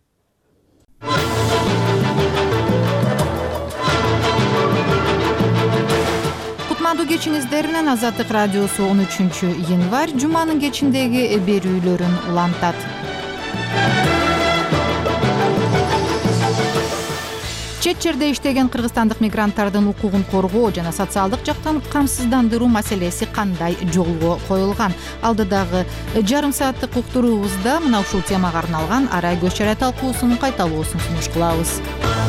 [SPEAKER 1] Кутмандуу кечиңиздер менен Азаттык радиосу он үчүнчү январь жуманын кечиндеги берүүлөрүн улантат. Чет жерде иштеген кыргызстандык мигранттардын укугун коргоо жана социалдык жактан камсыздандыруу маселеси кандай жолго коюлган? Алдыдагы жарым сааттык уктуруубузда мына ушул темага арналган арай көз чарай талкуусунун кайталоосун сунуш кылабыз.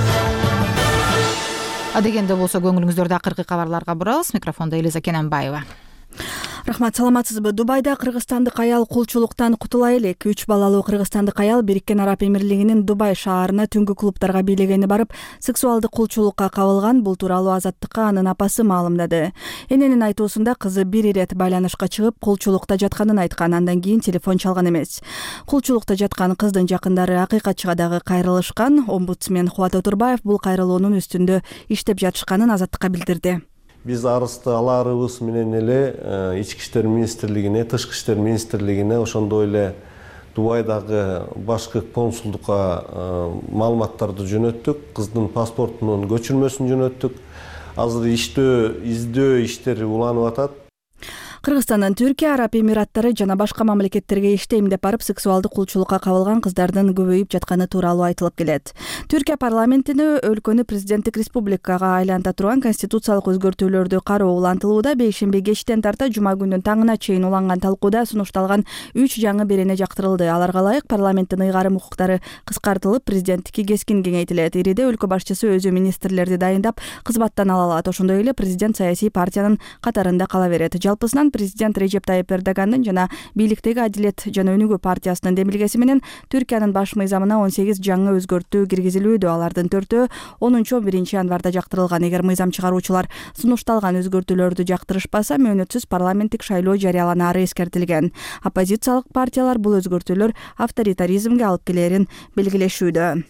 [SPEAKER 1] Адегенде болсо көңүлүңүздөрдү акыркы кабарларга бурабыз. Микрофондо Элиза Кененбаева.
[SPEAKER 5] Рахмат, саламатсызбы? Дубайда кыргызстандык аял кулчулуктан кутула элек. Үч балалуу кыргызстандык аял Бириккен Араб Эмирлигинин Дубай шаарына түнкү клубдарга бийлегени барып, сексуалдык кулчулукка кабылган. Бул тууралуу Азаттыкка анын апасы маалымдады. Эненин айтуусунда кызы бир ирет байланышка чыгып, кулчулукта жатканын айткан, андан кийин телефон чалган эмес. Кулчулукта жаткан кыздын жакындары акыйкатчыга дагы кайрылышкан. Омбудсмен Кубат Отурбаев бул кайрылуунун үстүндө иштеп жатышканын Азаттыкка билдирди.
[SPEAKER 19] Биз арызды аларыбыз менен эле Ички иштер министрлигине, Тышкы иштер министрлигине, ошондой эле Дубайдагы башкы консулдукка маалыматтарды жөнөттүк, кыздын паспортунун көчүрмөсүн жөнөттүк. Азыр иштөө, издөө иштери уланып атат.
[SPEAKER 5] Кыргызстандан Түркия, Араб Эмираттары жана башка мамлекеттерге иштейм деп барып, сексуалдык кулчулукка кабылган кыздардын көбөйүп жатканы тууралуу айтылып келет. Түркия парламентине өлкөнү президенттик республикага айланта турган конституциялык өзгөртүүлөрдү кароо улантылууда. Бейшемби кечтен тарта жума күнүнүн таңына чейин уланган талкууда сунушталган үч жаңы берене жактырылды. Аларга ылайык парламенттин ыйгарым укуктары кыскартылып, президенттикки кескин кеңейтилет. Ириде өлкө башчысы өзү министрлерди дайындап, кызматтан ала алат. Ошондой эле президент саясий партиянын катарында кала берет. Жалпысынан президент Режеп Тайып Эрдогандын жана бийликтеги Адилет жана Өнүгүү партиясынын демилгеси менен Түркиянын баш мыйзамына он сегиз жаңы өзгөртүү киргизилүүдө. Алардын төртөө онунчу он биринчи январда жактырылган. Эгер мыйзам чыгаруучулар сунушталган өзгөртүүлөрдү жактырышпаса, мөөнөтсүз парламенттик шайлоо жарыяланары эскертилген. Оппозициялык партиялар бул өзгөртүүлөр авторитаризмге алып келерин белгилешүүдө.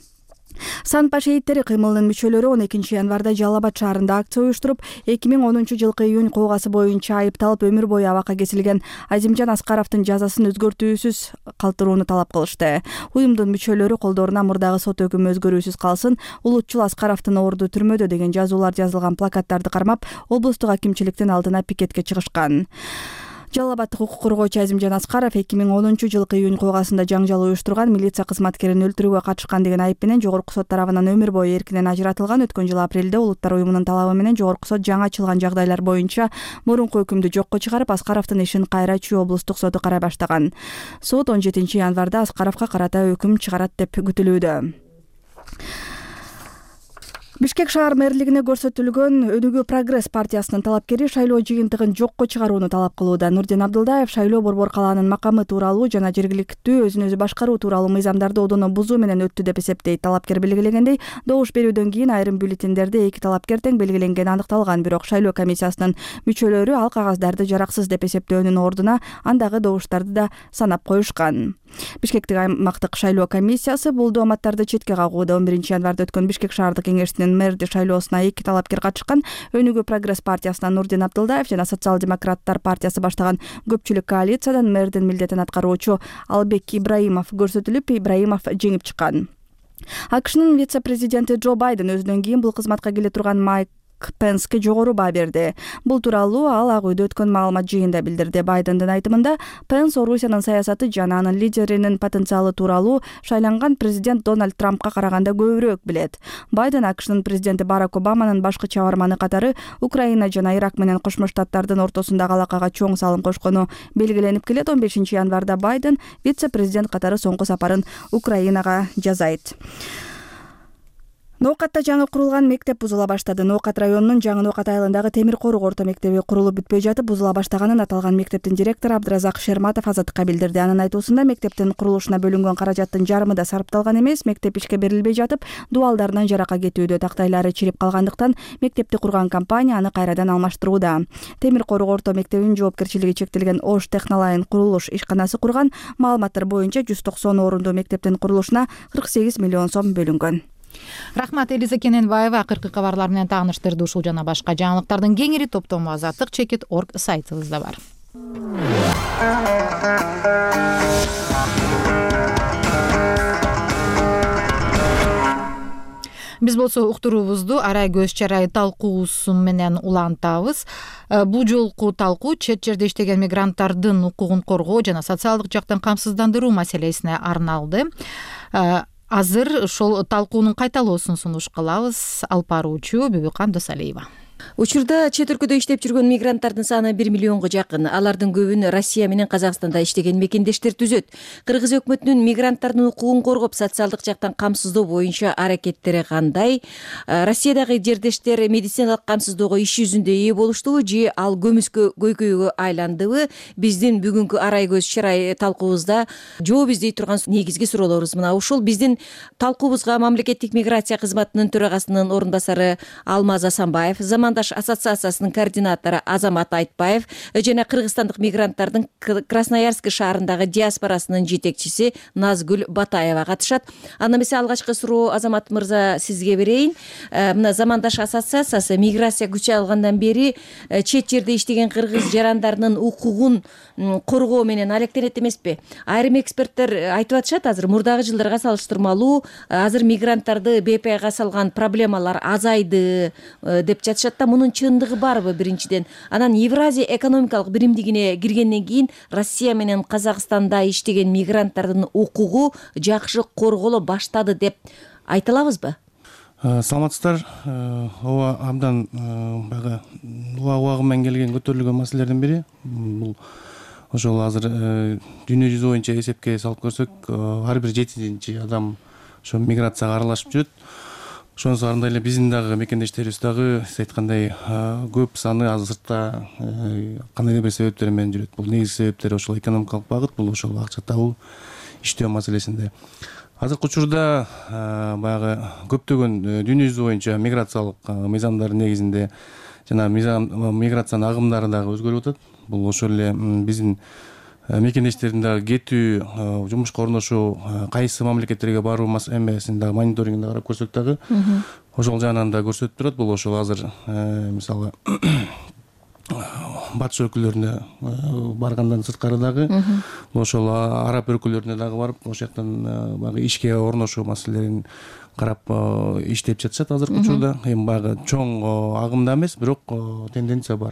[SPEAKER 5] Санпа шейиттери кыймылынын мүчөлөрү он экинчи январда Жалал Абад шаарында акция уюштуруп, эки миң онунчу жылкы июнь кылгасы боюнча айыпталып өмүр бою абакка кесилген Азимжан Аскаровдун жазасын өзгөртүүсүз калтырууну талап кылышты. Уюмдун мүчөлөрү колдоруна мурдагы сот өкүмү өзгөрүүсүз калсын, улутчул Аскаровдун орду түрмөдө деген жазуулар жазылган плакаттарды кармап, облустук акимчиликтин алдына пикетке чыгышкан. Жалал Абадтык укук коргоочу Азимжан Аскаров эки миң онунчу жылкы июнь кылгасында жаңжал уюштурган, милиция кызматкерин өлтүрүүгө катышкан деген айып менен жогорку сот тарабынан өмүр бою эркинен ажыратылган. Өткөн жыл апрелде Улуттар уюмунун талабы менен жогорку сот жаңы ачылган жагдайлар боюнча мурунку өкүмдү жокко чыгарып, Аскаровдун ишин кайра Чүй облустук соту карай баштаган. Сот он жетинчи январда Аскаровго карата өкүм чыгарат деп күтүлүүдө. Бишкек шаар мэрлигине көрсөтүлгөн Өнүгүү прогресс партиясынын талапкери шайлоо жыйынтыгын жокко чыгарууну талап кылууда. Нурдин Абдылдаев шайлоо борбор калаанын макамы тууралуу жана жергиликтүү өзүн өзү башкаруу тууралуу мыйзамдарды одоно бузуу менен өттү деп эсептейт. Талапкер белгилегендей, добуш берүүдөн кийин айрым бюллетендерде эки талапкер тең белгиленгени аныкталган. Бирок шайлоо комиссиясынын мүчөлөрү ал кагаздарды жараксыз деп эсептөөнүн ордуна андагы добуштарды да санап коюшкан. Бишкектик аймактык шайлоо комиссиясы бул дооматтарды четке кагууда. он биринчи январда өткөн Бишкек шаардык кеңешинин мэрди шайлоосуна эки талапкер катышкан. Өнүгүү прогресс партиясынан Нурдин Абдылдаев жана социал-демократтар партиясы баштаган көпчүлүк коалициядан мэрдин милдетин аткаруучу Албек Ибраимов көрсөтүлүп, Ибраимов жеңип чыккан. АКШнын вице-президенти Джо Байден өзүнөн кийин бул кызматка келе турган Майк Пенске жогору баа берди. Бул тууралуу ал Ак үйдө өткөн маалымат жыйында билдирди. Байдендин айтымында, Пенс Орусиянын саясаты жана анын лидеринин потенциалы тууралуу шайланган президент Дональд Трампка караганда көбүрөөк билет. Байден АКШнын президенти Барак Обаманын башкы чабарманы катары Украина жана Ирак менен Кошмо Штаттардын ортосундагы алакага чоң салым кошкону белгиленип келет. он бешинчи январда Байден вице-президент катары соңку сапарын Украинага жасайт. Ноокатта жаңы курулган мектеп бузула баштады. Ноокат районунун Жаңы Ноокат айылындагы Темир Корук орто мектеби курулуп бүтпөй жатып бузула баштаганын аталган мектептин директору Абдыразак Шерматов Азаттыкка билдирди. Анын айтуусунда мектептин курулушуна бөлүнгөн каражаттын жарымы да сарпталган эмес. Мектеп ишке берилбей жатып, дубалдарынан жарака кетүүдө, тактайлары чирип калгандыктан мектепти курган компания аны кайрадан алмаштырууда. Темир Корук орто мектебинин жоопкерчилиги чектелген Ош Технолайн курулуш ишканасы курган. Маалыматтар боюнча жүз токсон орунду мектептин курулушуна кырк сегиз миллион сом бөлүнгөн.
[SPEAKER 1] Рахмат, Элиза Кененбаева акыркы кабарлар менен тааныштырды. Ушул жана башка жаңылыктардын кеңири топтому азаттык чекит точка орг сайтыбызда бар. Биз болсо уктуруубузду арай көз чарай талкуусу менен улантабыз. Бул жолку талкуу чет жерде иштеген мигранттардын укугун коргоо жана социалдык жактан камсыздандыруу маселесине арналды. Азыр ошол талкуунун кайталоосун сунуш кылабыз. Алып баруучу Бүбүкан Досалиева.
[SPEAKER 20] Учурда чет өлкөдө иштеп жүргөн мигранттардын саны бир миллионго жакын. Алардын көбүн Россия менен Казакстанда иштеген мекендештер түзөт. Кыргыз өкмөтүнүн мигранттардын укугун коргоп, социалдык жактан камсыздоо боюнча аракеттери кандай? Россиядагы жердештер медициналык камсыздоого иш жүзүндө ээ болуштубу же ал көмүскө көйкөйгө айландыбы? Биздин бүгүнкү арай көз чарай талкуубузда жооп издей турган негизги суроолорубуз мына ушул. Биздин талкуубузга мамлекеттик миграция кызматынын төрагасынын орун басары Алмаз Асанбаев, Замандаш ассоциациясынын координатору Азамат Айтбаев жана кыргызстандык мигранттардын Красноярск шаарындагы диаспорасынын жетекчиси Назгүл Батаева катышат. Анда эмесе алгачкы суроо Азамат мырза сизге берейин. Мына Замандаш ассоциациясы миграция күчө алгандан бери чет жерде иштеген кыргыз жарандарынын укугун коргоо менен алектенет эмеспи? Айрым эксперттер айтып атышат, азыр мурдагы жылдарга салыштырмалуу азыр мигранттарды Б П га салган проблемалар азайды деп жатышат. Мунун чындыгы барбы биринчиден? Анан Евразия экономикалык биримдигине киргенден кийин Россия менен Казакстанда иштеген мигранттардын укугу жакшы корголо баштады деп айта алабызбы?
[SPEAKER 21] Саламатсыздар. Ооба, абдан баягы убагы менен келген көтөрүлгөн маселелердин бири. Бул ошол азыр дүйнө жүзү боюнча эсепке салып көрсөк, ар бир жетинчи адам ошо миграцияга аралашып жүрөт. Ошонусу арында эле биздин дагы мекендештерибиз дагы сиз айткандай көп саны азыр сыртта кандайдыр бир себептер менен жүрөт. Бул негизги себептери ошол экономикалык багыт, бул ошол акча табуу, иштөө маселесинде. Азыркы учурда баягы көптөгөн дүйнө жүзү боюнча миграциялык мыйзамдар негизинде жана миграциянын агымдары дагы өзгөрүп атат. Бул ошол эле биздин мекендештердин дагы кетүү, жумушка орношуу, кайсы мамлекеттерге баруу эмесин дагы мониторингин карап көрсөк дагы ошол жагынан да көрсөтүп турат. Бул ошол азыр мисалы батыш өлкөлөрүнө баргандан сырткары дагы ошол араб өлкөлөрүнө дагы барып ошол жактан баягы ишке орношуу маселелерин карап иштеп жатышат азыркы учурда. Эми баягы чоң агымда эмес, бирок тенденция бар.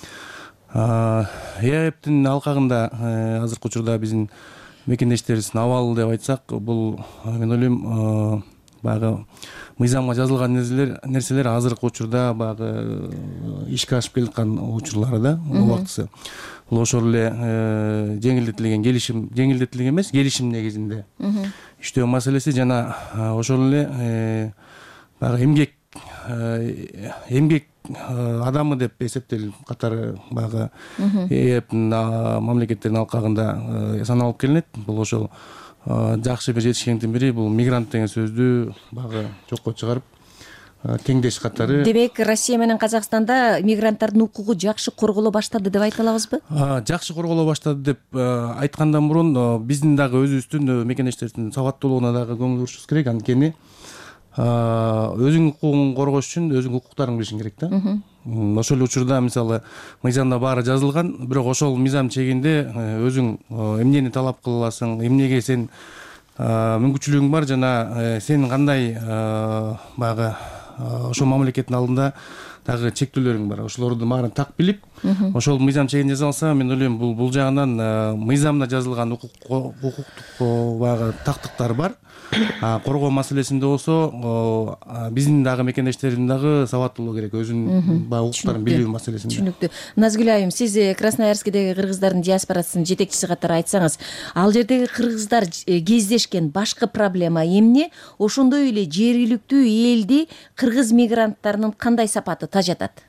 [SPEAKER 21] ЭАЭПтин алкагында азыркы учурда биздин мекендештерибиздин абалы деп айтсак, бул мен ойлойм баягы мыйзамга жазылган нерселер азыркы учурда баягы ишке ашып келаткан учурлары да убактысы. Бул ошол эле жеңилдетилген келишим, жеңилдетилген эмес, келишим негизинде иштөө маселеси жана ошол эле баягы эмгек эмгек адамы деп эсептелип катары баягы ЭАЭПтин мамлекеттердин алкагында саналып келинет. Бул ошол жакшы бир жетишкендиктин бири бул мигрант деген сөздү баягы жокко чыгарып теңдеш катары.
[SPEAKER 20] Демек, Россия менен Казакстанда мигранттардын укугу жакшы корголо баштады деп айта алабызбы?
[SPEAKER 21] Жакшы корголо баштады деп айткандан мурун биздин дагы өзүбүздүн мекендештерибиздин сабаттуулугуна дагы көңүл бурушубуз керек. Анткени өзүң укугуң коргош үчүн өзүң укуктарыңды билишиң керек да. Ошол эле учурда мисалы мыйзамда баары жазылган, бирок ошол мыйзам чегинде өзүң эмнени талап кыла аласың, эмнеге сен мүмкүнчүлүгүң бар жана сен кандай баягы ошол мамлекеттин алдында дагы чектөөлөрүң бар. Ошолорду баарын так билип, ошол мыйзам чегин жасалса, мен ойлойм бул бул жагынан мыйзамда жазылган укуктук баягы тактыктар бар. Коргоо маселесинде болсо биздин дагы мекендештерибиздин дагы сабаттуулугу керек, өзүнүн баягы укуктарын билүү маселесинде.
[SPEAKER 20] Түшүнүктүү. Назгүл айым, сиз Красноярскидеги кыргыздардын диаспорасынын жетекчиси катары айтсаңыз, ал жердеги кыргыздар кездешкен башкы проблема эмне? Ошондой эле жергиликтүү элди кыргыз мигранттарынын кандай сапаты тажатат?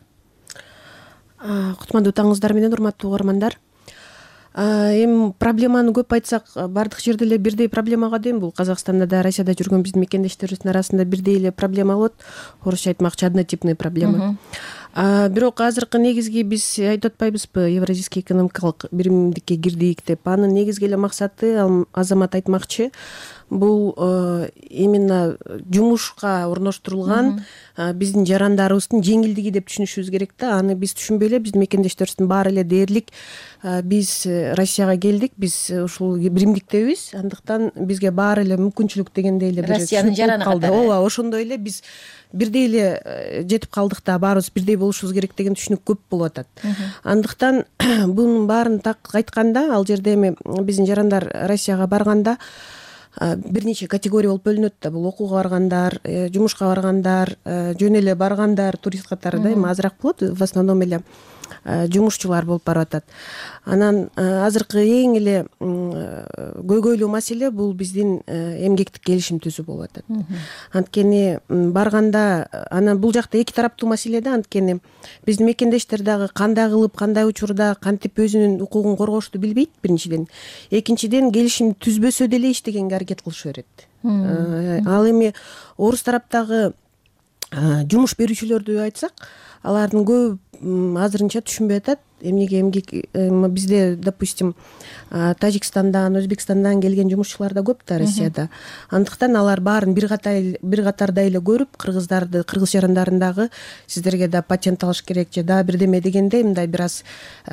[SPEAKER 6] Кутмандуу таңыңыздар менен, урматтуу угармандар. Эми проблеманы көп айтсак, бардык жерде эле бирдей проблемага дейм. Бул Казакстанда да, Россияда жүргөн биздин мекендештерибиздин арасында бирдей эле проблема болот. Орусча айтмакчы, однотипный проблема. Бирок азыркы негизги биз айтып атпайбызбы, Евразийский экономикалык биримдикке кирдик деп. Анын негизги эле максаты, Азамат айтмакчы, бул именно жумушка орноштурулган биздин жарандарыбыздын жеңилдиги деп түшүнүшүбүз керек да. Аны биз түшүнбөй эле биздин мекендештерибиздин баары эле дээрлик биз Россияга келдик, биз ушул биримдиктебиз, андыктан бизге баары эле мүмкүнчүлүк дегендей эле
[SPEAKER 20] Россиянын жараны катары.
[SPEAKER 6] Ооба, ошондой эле биз бирдей эле жетип калдык да, баарыбыз бирдей болушубуз керек деген түшүнүк көп болуп атат. Андыктан бунун баарын так айтканда, ал жерде эми биздин жарандар Россияга барганда бир нече категория болуп бөлүнөт да. Бул окууга баргандар, жумушка баргандар, жөн эле баргандар, турист катары да, эми азыраак болот, в основном эле жумушчулар болуп барып атат. Анан азыркы эң эле көйгөйлүү маселе бул биздин эмгектик келишим түзүү болуп атат. Анткени барганда, анан бул жакта эки тараптуу маселе да, анткени биздин мекендештер дагы кандай кылып, кандай учурда кантип өзүнүн укугун коргошту билбейт, биринчиден. Экинчиден, келишим түзбөсө деле иштегенге аракет кылыша берет. Ал эми орус тараптагы жумуш берүүчүлөрдү айтсак, алардын көп азырынча түшүнбөй атат. Эмнеге эмгек бизде, допустим, Тажикстандан, Өзбекстандан келген жумушчулар да көп да Россияда. Андыктан алар баарын бир катар бир катарда эле көрүп, кыргыздарды, кыргыз жарандарын дагы сиздерге да патент алыш керек же да бирдеме дегенде мындай бир аз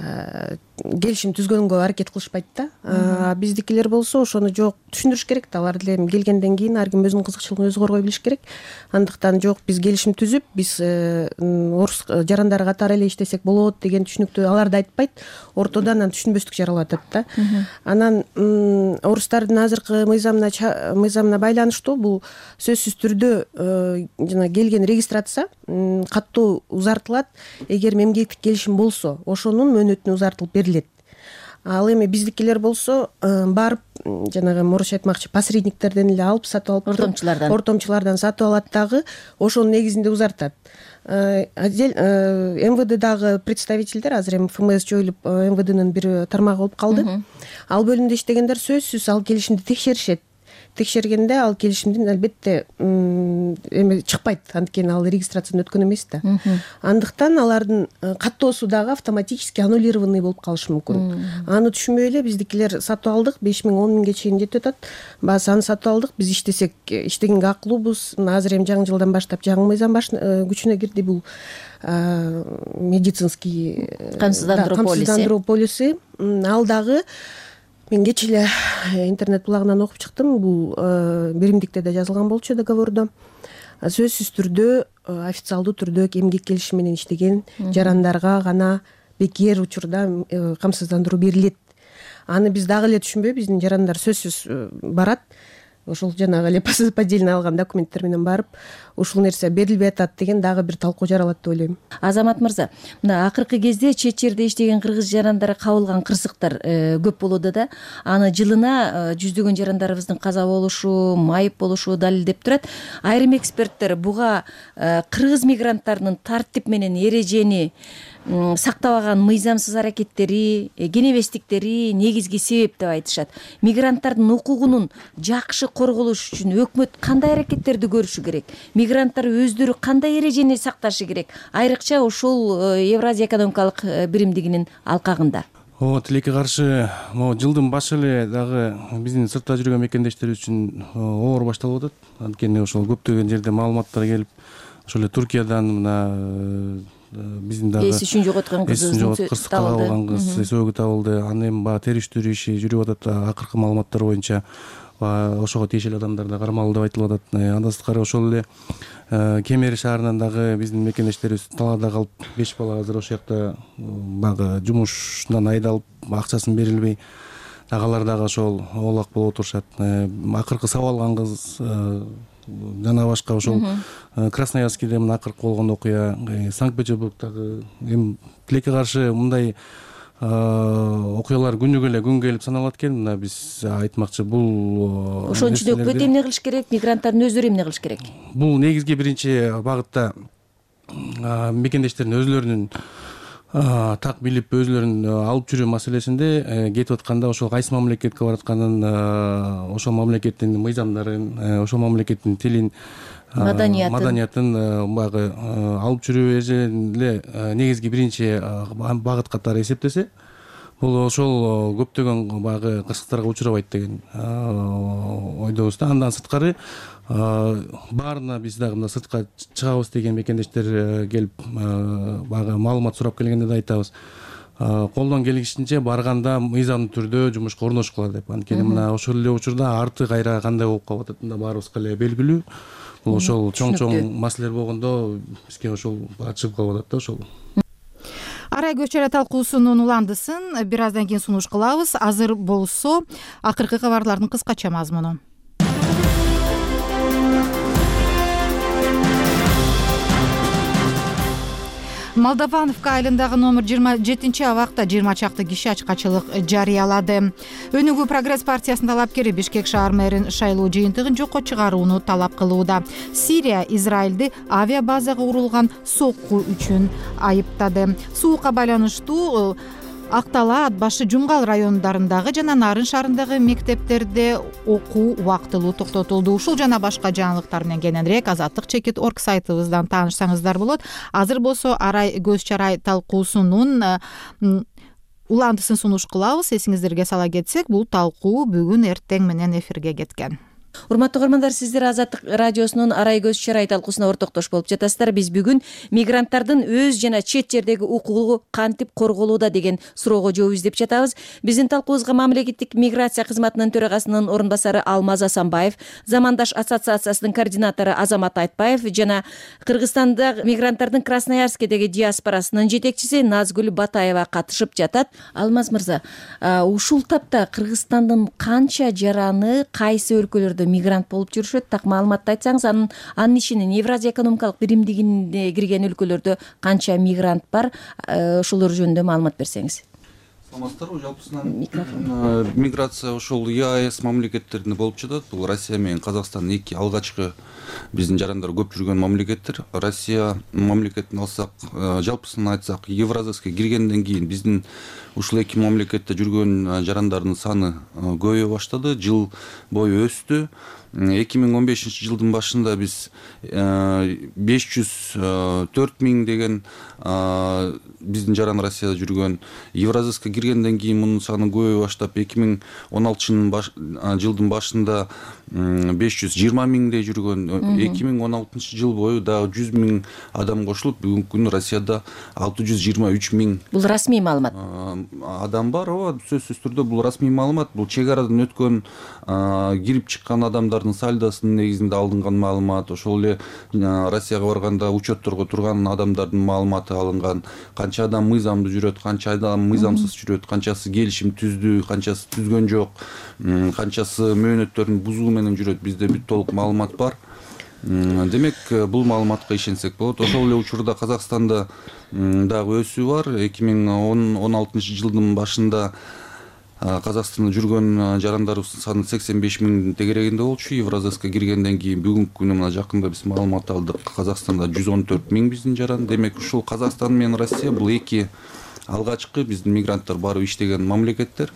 [SPEAKER 6] келишим түзгөнгө аракет кылышпайт да. Биздикилер болсо ошону жок түшүндүрүш керек да. Алар деле келгенден кийин ар ким өзүнүн кызыкчылыгын өзү коргой билиш керек. Андыктан жок, биз келишим түзүп, биз орус жарандары катары эле иштесек болот деген түшүнүктү алар да айтпайт. Ортодо анан түшүнбөстүк жаралып атат да. Анан орустардын азыркы мыйзамына мыйзамына байланыштуу бул сөзсүз түрдө жана келген регистрация каттуу узартылат. Эгер мемлекеттик келишим болсо, ошонун мөөнөтүнө узартылып берилет. Ал эми биздикилер болсо барып жанагы орусча айтмакчы посредниктерден эле алып сатып алып,
[SPEAKER 20] ортомчулардан
[SPEAKER 6] ортомчулардан сатып алат дагы, ошонун негизинде узартат. эм вэ ддагы представительдер, азыр эми эф эм эс жоюлуп, эм вэ днын бир тармагы болуп калды. Ал бөлүмдө иштегендер сөзсүз ал келишимди текшеришет. Текшергенде ал келишимдин албетте эми чыкпайт, анткени ал регистрациядан өткөн эмес да. Андыктан алардын каттоосу дагы автоматически аннулированный болуп калышы мүмкүн. Аны түшүнбөй эле биздикилер сатып алдык, беш миң он миңге чейин жетип атат. Баасы аны сатып алдык, биз иштесек иштегенге акылуубуз. Азыр эми жаңы жылдан баштап жаңы мыйзам күчүнө кирди, бул медицинский камсыздандыруу полиси. Ал дагы мен кечээ эле интернет булагынан окуп чыктым. Бул биримдикте да жазылган болчу договордо. Сөзсүз түрдө, официалдуу түрдө эмгек келишими менен иштеген жарандарга гана бекер учурда камсыздандыруу берилет. Аны биз дагы эле түшүнбөй, биздин жарандар сөзсүз барат. Ошол жанагы эле поддельно алган документтер менен барып, ушул нерсе берилбей атат деген дагы бир талкуу жаралат деп ойлойм.
[SPEAKER 20] Азамат мырза, мына акыркы кезде чет жерде иштеген кыргыз жарандары кабылган кырсыктар көп болууда да. Аны жылына жүздөгөн жарандарыбыздын каза болушу, майып болушу далилдеп турат. Айрым эксперттер буга кыргыз мигранттарынын тартип менен эрежени сактабаган мыйзамсыз аракеттери, кенебестиктери негизги себеп деп айтышат. Мигранттардын укугунун жакшы корголушу үчүн өкмөт кандай аракеттерди көрүшү керек? Мигранттар өздөрү кандай эрежени сакташы керек? Айрыкча ошол Евразия экономикалык биримдигинин алкагында.
[SPEAKER 21] Ооба, тилекке каршы, могу жылдын башы эле дагы биздин сыртта жүргөн мекендештерибиз үчүн оор башталып атат. Анткени ошол көптөгөн жерде маалыматтар келип, ошол эле Туркиядан мына биздин дагы
[SPEAKER 20] эсин жоготкон кызыбыздын
[SPEAKER 21] кырсыкка кабылган кыз сөөгү табылды. Аны эми баягы териштирүү иши жүрүп атат. Акыркы маалыматтар боюнча ошого тиешелүү адамдар да кармалды деп айтылып атат. Андан сырткары ошол эле Кемери шаарынан дагы биздин мекендештерибиз талаада калып беш бала азыр ошол жакта баягы жумушунан айдалып акчасын берилбей дагы алар дагы ошол оолак болуп отурушат. Акыркы сабалган кыз жана башка ошол Красноярскийде мына акыркы болгон окуя, Санкт-Петербургдагы эми тилекке каршы мындай окуялар күнүгө эле күн келип саналат экен. Мына биз айтмакчы бул
[SPEAKER 20] ошон үчүн өкмөт эмне кылыш керек, мигранттардын өздөрү эмне кылыш керек?
[SPEAKER 21] Бул негизги биринчи багытта мекендештердин өзлөрүнүн так билип өзлөрүн алып жүрүү маселесинде кетип атканда ошол кайсы мамлекетке баратканын, ошол мамлекеттин мыйзамдарын, ошол мамлекеттин тилин, маданиятын маданиятын баягы алып жүрүү эле негизги биринчи багыт катары эсептесе, бул ошол көптөгөн баягы кырсыктарга учурабайт деген ойдобуз да. Андан сырткары баарына биз дагы мына сыртка чыгабыз деген мекендештер келип баягы маалымат сурап келгенде да айтабыз, колдон келишинче барганда мыйзамдуу түрдө жумушка орношкула деп. Анткени мына ошол эле учурда арты кайра кандай болуп калып атат да баарыбызга эле белгилүү. Бул ошол чоң чоң маселелер болгондо бизге ошол чыгып калып атат да ошол.
[SPEAKER 1] Арай көч чарай талкуусунун уландысын бир аздан кийин сунуш кылабыз. Азыр болсо акыркы кабарлардын кыскача мазмуну. Молдовановка айылындагы номер жыйырма жетинчи абакта жыйырма чакты киши ачкачылык жарыялады. Өнүгүү прогресс партиясынын талапкери Бишкек шаар мэрин шайлоо жыйынтыгын жокко чыгарууну талап кылууда. Сирия Израилди авиа базага урулган сокку үчүн айыптады. Суукка байланыштуу Актала, Ат башы, Жумгал райондарындагы жана Нарын шаарындагы мектептерде окуу убактылуу токтотулду. Ушул жана башка жаңылыктар менен кененирээк азаттык чекит точка орг сайтыбыздан таанышсаңыздар болот. Азыр болсо Арай көз чарай талкуусунун уландысын сунуш кылабыз. Эсиңиздерге сала кетсек, бул талкуу бүгүн эртең менен эфирге кеткен.
[SPEAKER 20] Урматтуу көрөрмандар, сиздер Азаттык радиосунун Арай көз чарай талкуусуна ортоктош болуп жатасыздар. Биз бүгүн мигранттардын өз жана чет жердеги укугу кантип корголууда деген суроого жооп издеп жатабыз. Биздин талкуубузга мамлекеттик миграция кызматынын төрагасынын орун басары Алмаз Асанбаев, Замандаш ассоциациясынын координатору Азамат Айтбаев жана Кыргызстанда мигранттардын Красноярскидеги диаспорасынын жетекчиси Назгүл Батаева катышып жатат. Алмаз мырза, ушул тапта Кыргызстандын канча жараны кайсы өлкөлөрдө мигрант болуп жүрүшөт? Так маалыматты айтсаңыз, анын анын ичинен Евразия экономикалык биримдигине кирген өлкөлөрдө канча мигрант бар? Ошолор жөнүндө маалымат берсеңиз.
[SPEAKER 4] Саламатсыздарбы, жалпысынан миграция ошол ЕАЭС мамлекеттеринде болуп жатат. Бул Россия менен Казакстан эки алгачкы биздин жарандар көп жүргөн мамлекеттер. Россия мамлекетин алсак, жалпысынан айтсак, Евразияга киргенден кийин биздин ушул эки мамлекетте жүргөн жарандардын саны көбөйө баштады, жыл бою өстү. эки миң он бешинчи жылдын башында биз беш жүз төрт миң деген биздин жаран Россияда жүргөн. Евразияга киргенден кийин мунун саны көбөйө баштап, эки миң он алтынчы жылдын башында беш жүз жыйырма миңдей жүргөн. эки миң он алтынчы жыл бою дагы жүз миң адам кошулуп, бүгүнкү күндө Россияда алты жүз жыйырма үч миң.
[SPEAKER 20] Бул расмий маалымат.
[SPEAKER 4] Адам бар, ооба, сөзсүз түрдө бул расмий маалымат. Бул чек арадан өткөн, кирип чыккан адамдардын сальдосунун негизинде алынган маалымат. Ошол эле Россияга барганда учетторго турган адамдардын маалыматы алынган. Канча адам мыйзамдуу жүрөт, канча адам мыйзамсыз жүрөт, канчасы келишим түздү, канчасы түзгөн жок, канчасы мөөнөттөрүн бузуу менен жүрөт. Бизде бүт толук маалымат бар. Демек, бул маалыматка ишенсек болот. Ошол эле учурда Казакстанда дагы өсүү бар. эки миң он алтынчы жылдын башында Казакстанда жүргөн жарандарыбыздын саны сексен беш миң тегерегинде болчу. Евразияга киргенден кийин бүгүнкү күнү мына жакында биз маалымат алдык. Казакстанда жүз он төрт миң биздин жаран. Демек, ушул Казакстан менен Россия бул эки алгачкы биздин мигранттар барып иштеген мамлекеттер.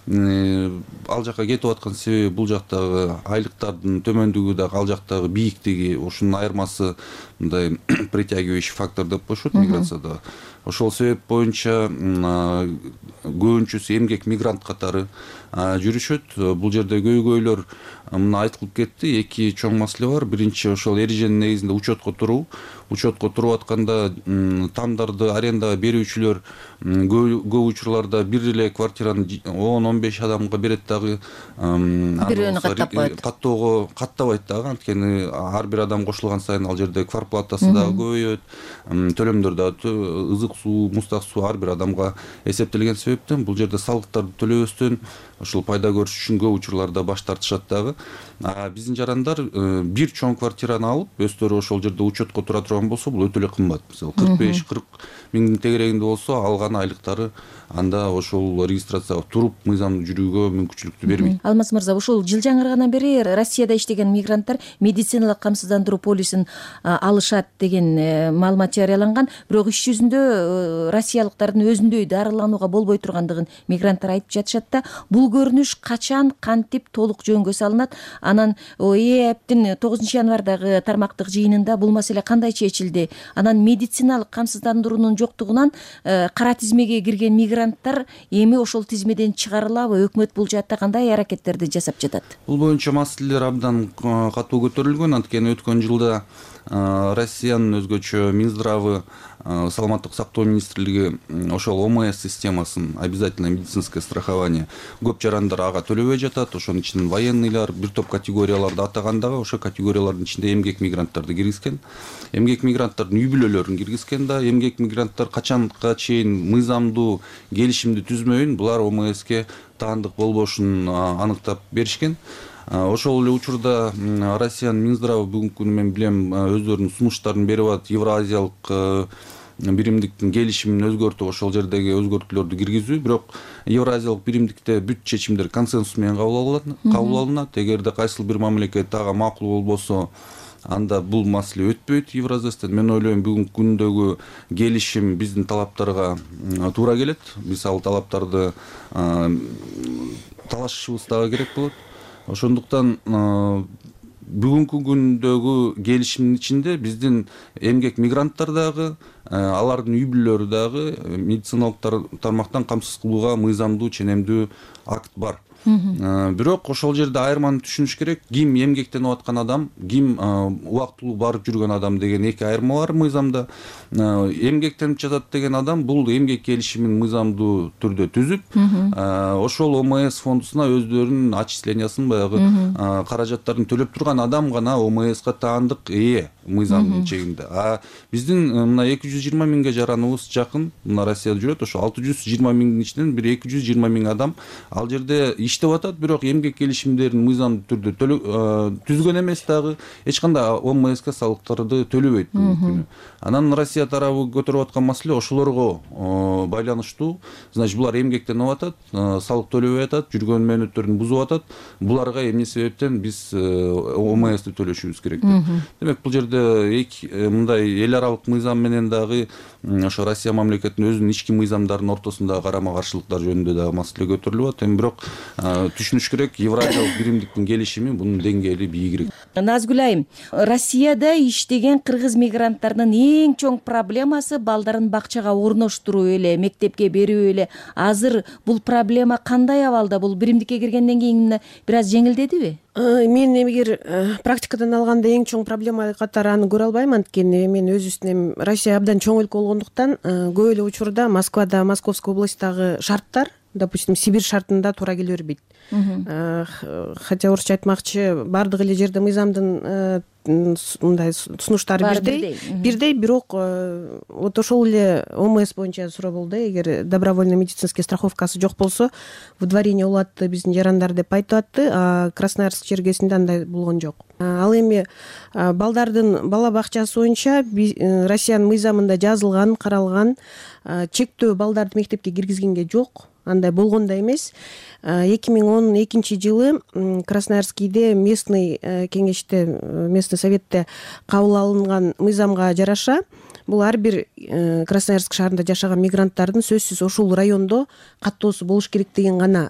[SPEAKER 4] Ал жака кетип аткан себеби бул жактагы айлыктардын төмөндүгү дагы, ал жактагы бийиктиги, ошонун айырмасы мындай притягивающий фактор деп коюшат миграцияда. Ошол себеп боюнча көбүнчөсү эмгек мигрант катары жүрүшөт. Бул жерде көйгөйлөр мына айтылып кетти. Эки чоң маселе бар. Биринчи ошол эреженин негизинде учетко туруу. учетко туруп атканда тамдарды арендага берүүчүлөр көп учурларда бир эле квартираны он он беш адамга берет дагы,
[SPEAKER 20] бирөөнү каттап коет,
[SPEAKER 4] каттоого каттабайт дагы, анткени ар бир адам кошулган сайын ал жерде квартплатасы дагы көбөйөт, төлөмдөр дагы ызык суу, муздак суу ар бир адамга эсептелген себептен бул жерде салыктарды төлөбөстөн ушул пайда көрүш үчүн көп учурларда баш тартышат дагы. Биздин жарандар бир чоң квартираны алып, өздөрү ошол жерде учетко тура турган болсо, бул өтө эле кымбат. Мисалы кырк беш кырк миңдин тегерегинде болсо, алган айлыктары анда ошол регистрацияга туруп мыйзамдуу жүрүүгө мүмкүнчүлүктү бербейт.
[SPEAKER 20] Алмаз мырза, ушул жыл жаңыргандан бери Россияда иштеген мигранттар медициналык камсыздандыруу полисин алышат деген маалымат жарыяланган. Бирок иш жүзүндө россиялыктардын өзүндөй дарыланууга болбой тургандыгын мигранттар айтып жатышат да. Бул көрүнүш качан, кантип толук жөнгө салынат? Анан ээптин тогузунчу январдагы тармактык жыйынында бул маселе кандай чечилди? Анан медициналык камсыздандыруунун жоктугунан кара тизмеге кирген мигранттар эми ошол тизмеден чыгарылабы? Өкмөт бул жаатта кандай аракеттерди жасап жатат?
[SPEAKER 4] Бул боюнча маселелер абдан катуу көтөрүлгөн, анткени өткөн жылда Россиянын өзгөчө Минздравы, саламаттык сактоо министрлиги ошол О М С системасын, обязательное медицинское страхование, көп жарандар ага төлөбөй жатат. Ошонун ичинен военныйлар, бир топ категорияларды атагандагы, ошол категориялардын ичинде эмгек мигранттарды киргизген. Эмгек мигранттардын үй бүлөлөрүн киргизген да, эмгек мигранттар качанга чейин мыйзамдуу келишимди түзмөйүн, булар О М Ске таандык болбошун аныктап беришкен. Ошол эле учурда Россиянын Минздравы бүгүнкү күнү мен билем өздөрүнүн сунуштарын берип атат. Евразиялык биримдиктин келишимин өзгөртүп, ошол жердеги өзгөртүүлөрдү киргизүү. Бирок Евразиялык биримдикте бүт чечимдер консенсус менен кабыл алынат. Эгерде кайсыл бир мамлекет ага макул болбосо, анда бул маселе өтпөйт Евразияден. Мен ойлойм, бүгүнкү күндөгү келишим биздин талаптарга туура келет. Биз ал талаптарды талашышыбыз дагы керек болот. Ошондуктан бүгүнкү күндөгү келишимдин ичинде биздин эмгек мигранттар дагы, алардын үй бүлөлөрү дагы медициналык тармактан камсыз кылууга мыйзамдуу ченемдүү акт бар. Бирок ошол жерде айырманы түшүнүш керек. Ким эмгектенип аткан адам, ким убактылуу барып жүргөн адам деген эки айырма бар мыйзамда. Эмгектенип жатат деген адам бул эмгек келишимин мыйзамдуу түрдө түзүп, ошол О М С фондусуна өздөрүнүн отчислениясын, баягы каражаттарын төлөп турган адам гана О М Ска таандык ээ мыйзамдын чегинде. А биздин мына эки жүз жыйырма миңге жараныбыз жакын мына Россияда жүрөт. Ошо алты жүз жыйырма миңдин ичинен бир эки жүз жыйырма миң адам ал жерде иштеп атат, бирок эмгек келишимдерин мыйзамдуу түрдө түзгөн эмес дагы, эч кандай О М Ске салыктарды төлөбөйт бүгүнкү күнү. Анан Россия тарабы көтөрүп аткан маселе ошолорго байланыштуу. Значит, булар эмгектенип атат, салык төлөбөй атат, жүргөн мөөнөттөрүн бузуп атат. Буларга эмне себептен биз О М Сти төлөшүбүз керек деп. Демек, бул жерде мындай эл аралык мыйзам менен дагы ошо Россия мамлекетинин өзүнүн ички мыйзамдарынын ортосунда карама каршылыктар жөнүндө дагы маселе көтөрүлүп атат. Эми бирок түшүнүш керек, Евразиялык биримдиктин келишими бунун деңгээли бийигирээк.
[SPEAKER 20] Назгүл айым, Россияда иштеген кыргыз мигранттарынын эң чоң проблемасы балдарын бакчага орноштуруу эле, мектепке берүү эле. Азыр бул проблема кандай абалда? Бул биримдикке киргенден кийин бир аз жеңилдедиби?
[SPEAKER 6] Мен эгер практикадан алганда эң чоң проблема катары аны көрө албайм, анткени мен өз үстүнөн Россия абдан чоң өлкө болгондуктан көп эле учурда Москвада, Московской областьтагы шарттар, допустим, Сибирь шартында туура келе бербейт. Хотя орусча айтмакчы, бардык эле жерде мыйзамдын мындай сунуштары бирдей, бирдей, бирок вот ошол эле О М С боюнча суроо болду. Эгер добровольный медицинский страховкасы жок болсо, выдворение болот биздин жарандар деп айтып атты, а Красноярск чергесинде андай болгон жок. Ал эми балдардын бала бакчасы боюнча Россиянын мыйзамында жазылган, каралган чектөө балдарды мектепке киргизгенге жок. Андай болгон да эмес. эки миң он экинчи жылы Красноярскийде местный кеңеште, местный советте кабыл алынган мыйзамга жараша бул ар бир Красноярск шаарында жашаган мигранттардын сөзсүз ошол райондо каттоосу болуш керек деген гана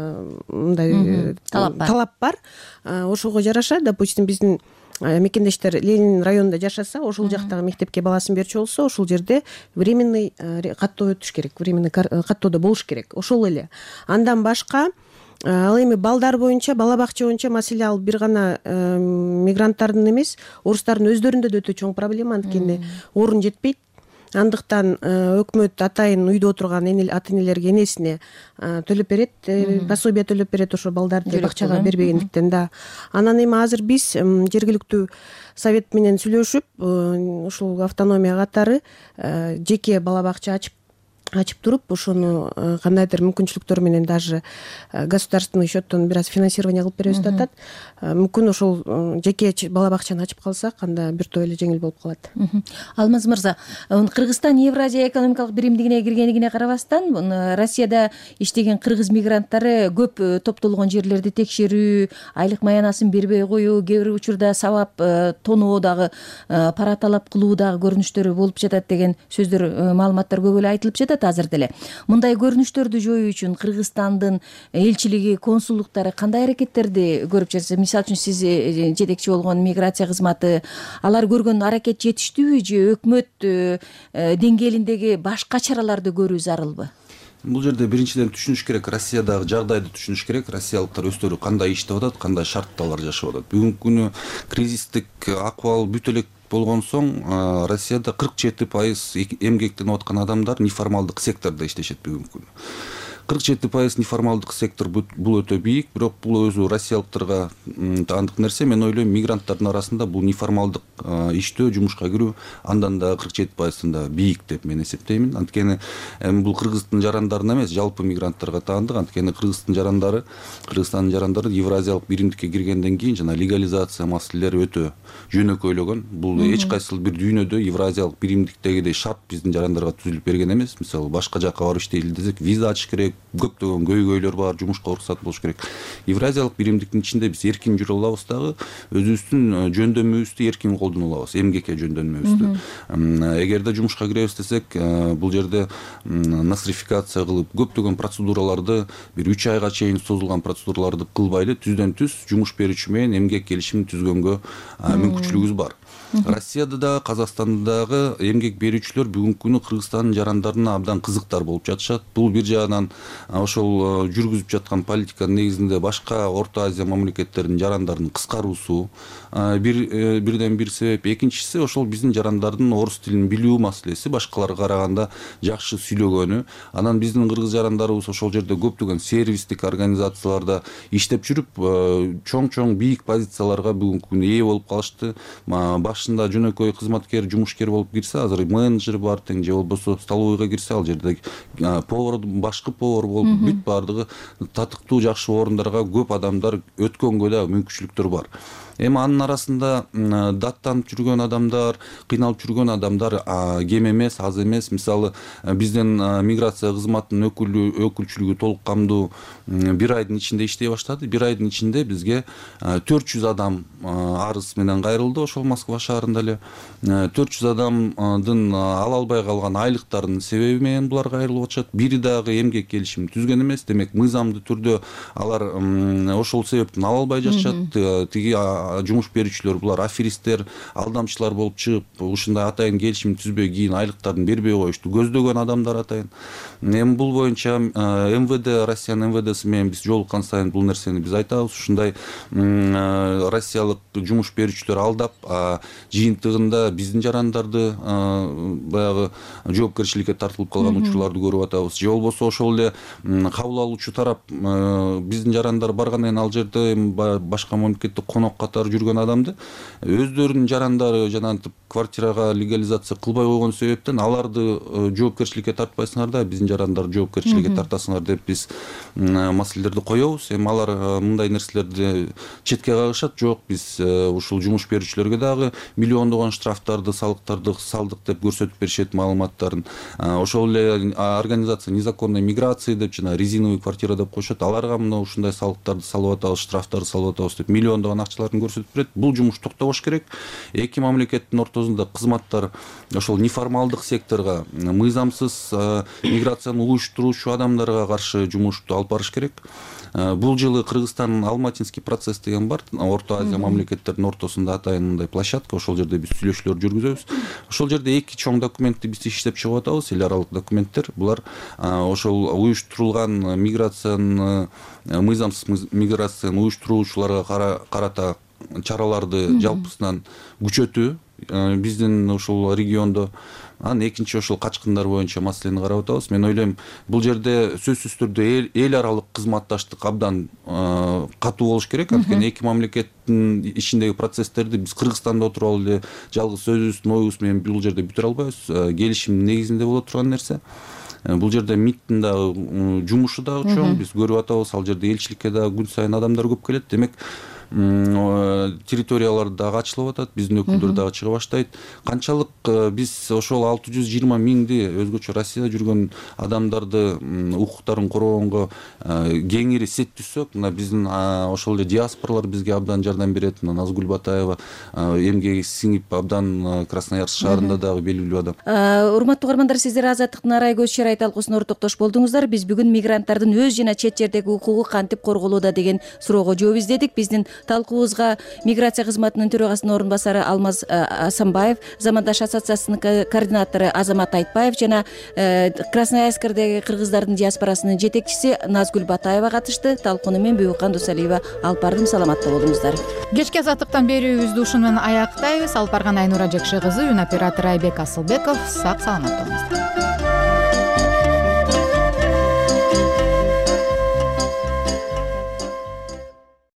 [SPEAKER 6] мындай талап бар. Ошого жараша, допустим, биздин мекендештер Ленин районунда жашаса, ошол жактагы мектепке баласын берчү болсо, ошол жерде временный каттоо өтүш керек, временный каттоодо болуш керек. Ошол эле. Андан башка ал эми балдар боюнча, бала бакча боюнча маселе ал бир гана мигранттардын эмес, орустардын өздөрүндө да өтө чоң проблема, анткени орун жетпейт. Андыктан өкмөт атайын үйдө отурган ата энелерге, энесине төлөп берет, пособие төлөп берет, ошо балдарды бакчага бербегендиктен да. Анан эми азыр биз жергиликтүү совет менен сүйлөшүп, ушул автономия катары жеке бала бакча ачып ачып туруп, ошону кандайдыр мүмкүнчүлүктөр менен даже государственный счеттон бир аз финансирование кылып беребиз деп атат. Мүмкүн ошол жеке бала бакчаны ачып калсак, анда бир топ эле жеңил болуп калат.
[SPEAKER 20] Алмаз мырза, Кыргызстан Евразия экономикалык биримдигине киргенигине карабастан, Россияда иштеген кыргыз мигранттары көп топтолгон жерлерди текшерүү, айлык маянасын бербей коюу, кээ бир учурда сабап тоноо дагы, пара талап кылуу дагы көрүнүштөрү болуп жатат деген сөздөр, маалыматтар көп эле айтылып жатат. Азыр деле мындай көрүнүштөрдү жоюу үчүн Кыргызстандын элчилиги, консулдуктары кандай аракеттерди көрүп жатат? Мисалы үчүн сиз жетекчи болгон миграция кызматы, алар көргөн аракет жетиштүүбү же өкмөт деңгээлиндеги башка чараларды көрүү зарылбы?
[SPEAKER 4] Бул жерде биринчиден түшүнүш керек, Россиядагы жагдайды түшүнүш керек. Россиялыктар өздөрү кандай иштеп атат, кандай шартталар жашап атат. Бүгүнкү күнү кризистик акыбал бүт элек болгон соң, Россияда кырк жети пайыз эмгектенип аткан адамдар неформалдык сектордо иштешет бүгүнкү күнү. кырк жети пайыз неформалдык сектор бул өтө бийик, бирок бул өзү россиялыктарга таандык нерсе. Мен ойлойм, мигранттардын арасында бул неформалдык иштөө, жумушка кирүү андан да кырк жети пайыздан да бийик деп мен эсептеймин. Анткени бул кыргыздын жарандарына эмес, жалпы мигранттарга таандык. Анткени кыргыздын жарандары, Кыргызстандын жарандары Евразиялык биримдикке киргенден кийин жана легализация маселелери өтө жөнөкөйлөгөн. Бул эч кайсыл бир дүйнөдө Евразиялык биримдиктегидей шарт биздин жарандарга түзүлүп берген эмес. Мисалы, башка жакка барып иштейли десек, виза ачыш керек, көптөгөн көйгөйлөр бар, жумушка уруксат болуш керек. Евразиялык биримдиктин ичинде биз эркин жүрө алабыз дагы, өзүбүздүн жөндөмүбүздү эркин колдоно алабыз, эмгекке жөндөмүбүздү. Эгерде жумушка киребиз десек, бул жерде нострификация кылып, көптөгөн процедураларды, бир үч айга чейин созулган процедураларды кылбайлы, түздөн түз жумуш берүүчү менен эмгек келишимин түзгөнгө мүмкүнчүлүгүбүз бар. Россияда да, Казакстанда дагы эмгек берүүчүлөр бүгүнкү күнү Кыргызстандын жарандарына абдан кызыктар болуп жатышат. Бул бир жагынан ошол жүргүзүп жаткан политиканын негизинде башка Орто Азия мамлекеттеринин жарандарын кыскаруусу бир бирден бир себеп. Экинчиси, ошол биздин жарандардын орус тилин билүү маселеси, башкаларга караганда жакшы сүйлөгөнү. Анан биздин кыргыз жарандарыбыз ошол жерде көптөгөн сервистик организацияларда иштеп жүрүп, чоң-чоң бийик позицияларга бүгүнкү күнү ээ болуп калышты. Башында жөнөкөй кызматкер, жумушкер болуп кирсе, азыр менеджер бар тең, же болбосо столовойго кирсе, ал жерде повар, башкы повар болуп, бүт баардыгы татыктуу, жакшы орундарга көп адамдар өткөнгө да мүмкүнчүлүктөр бар. Эми анын арасында даттанып жүргөн адамдар, кыйналып жүргөн адамдар кем эмес, аз эмес. Мисалы, биздин миграция кызматынын өкүлү өкүлчүлүгү толук камдуу бир айдын ичинде иштей баштады. Бир айдын ичинде бизге төрт жүз адам арыз менен кайрылды, ошол Москва шаарында эле. төрт жүз адамдын ала албай калган айлыктарынын себеби менен булар кайрылып атышат. Бири дагы эмгек келишимин түзгөн эмес. Демек, мыйзамдуу түрдө алар ошол себептен ала албай жатышат. Тиги жумуш берүүчүлөр булар аферисттер, алдамчылар болуп чыгып, ушундай атайын келишим түзбөй кийин айлыктарын бербей коюшту көздөгөн адамдар атайын. Эми бул боюнча МВД, Россиянын МВДси менен биз жолуккан сайын бул нерсени биз айтабыз. Ушундай россиялык жумуш берүүчүлөр алдап, жыйынтыгында биздин жарандарды баягы жоопкерчиликке тартылып калган учурларды көрүп атабыз. Же болбосо ошол эле кабыл алуучу тарап биздин жарандар баргандан кийин ал жерде башка мамлекетте конок катары жүргөн адамды өздөрүнүн жарандары жанагынтип квартирага легализация кылбай койгон себептен аларды жоопкерчиликке тартпайсыңар да, биздин жарандарды жоопкерчиликке тартасыңар деп биз маселелерди коебуз. Эми алар мындай нерселерди четке кагышат. Жок, биз ушул жумуш берүүчүлөргө дагы миллиондогон штрафтарды, салыктарды салдык деп көрсөтүп беришет маалыматтарын. Ошол эле организация незаконной миграции деп жана резиновый квартира деп коюшат. Аларга мына ушундай салыктарды салып атабыз, штрафтарды салып атабыз деп миллиондогон акчаларын көрсөтүп берет. Бул жумуш токтобош керек. Эки мамлекеттин ортосунда кызматтар ошол неформалдык секторго, мыйзамсыз миграцияны уюштуруучу адамдарга каршы жумушту алып барыш керек. бул жылы Кыргызстан Алматинский процесс деген бар, Орто Азия мамлекеттердин ортосунда атайын мындай площадка, ошол жерде биз сүйлөшүүлөр жүргүзөбүз. Ошол жерде эки чоң документти биз иштеп чыгып атабыз, эл аралык документтер. Булар ошол уюштурулган миграциянын, мыйзамсыз миграцияны уюштуруучуларга карата чараларды жалпысынан күчөтүү биздин ушул региондо. Анан экинчи ошол качкындар боюнча маселени карап атабыз. Мен ойлойм, бул жерде сөзсүз түрдө эл аралык кызматташтык абдан катуу болуш керек. Анткени эки мамлекеттин ичиндеги процесстерди биз Кыргызстанда отуруп алып эле жалгыз сөзүбүздүн оюбуз менен бул жерде бүтүрө албайбыз. Келишимдин негизинде боло турган нерсе. Бул жерде МИДтин дагы жумушу дагы чоң. Биз көрүп атабыз, ал жерде элчиликке дагы күн сайын адамдар көп келет. Демек, территориялар дагы ачылып атат, биздин өкүлдөр дагы чыга баштайт. Канчалык биз ошол алты жүз жыйырма миңди өзгөчө Россияда жүргөн адамдарды укуктарын коргогонго кеңири сет түзсөк, мына биздин ошол эле диаспоралар бизге абдан жардам берет. Назгүл Батаева эмгеги сиңип абдан Красноярск шаарында дагы белгилүү адам.
[SPEAKER 20] Урматтуу угармандар, сиздер Азаттыктын арай көз чырай талкуусуна ортоктош болдуңуздар. Биз бүгүн мигранттардын өз жана чет жердеги укугу кантип корголууда деген суроого жооп издедик. Биздин талкуубузга миграция кызматынын төрагасынын орун басары Алмаз Асанбаев, Замандаш ассоциациясынын координатору Азамат Айтбаев жана Красноярскдеги кыргыздардын диаспорасынын жетекчиси Назгүл Батаева катышты. Талкууну мен Бүйүккан Дусалиева алып бардым. Саламатта болуңуздар.
[SPEAKER 1] Кечки Азаттыктан берүүбүздү ушуну менен аяктайбыз. Алып барган Айнура Жекши кызы, үн оператору Айбек Асылбеков. Сак саламатта болуңуздар.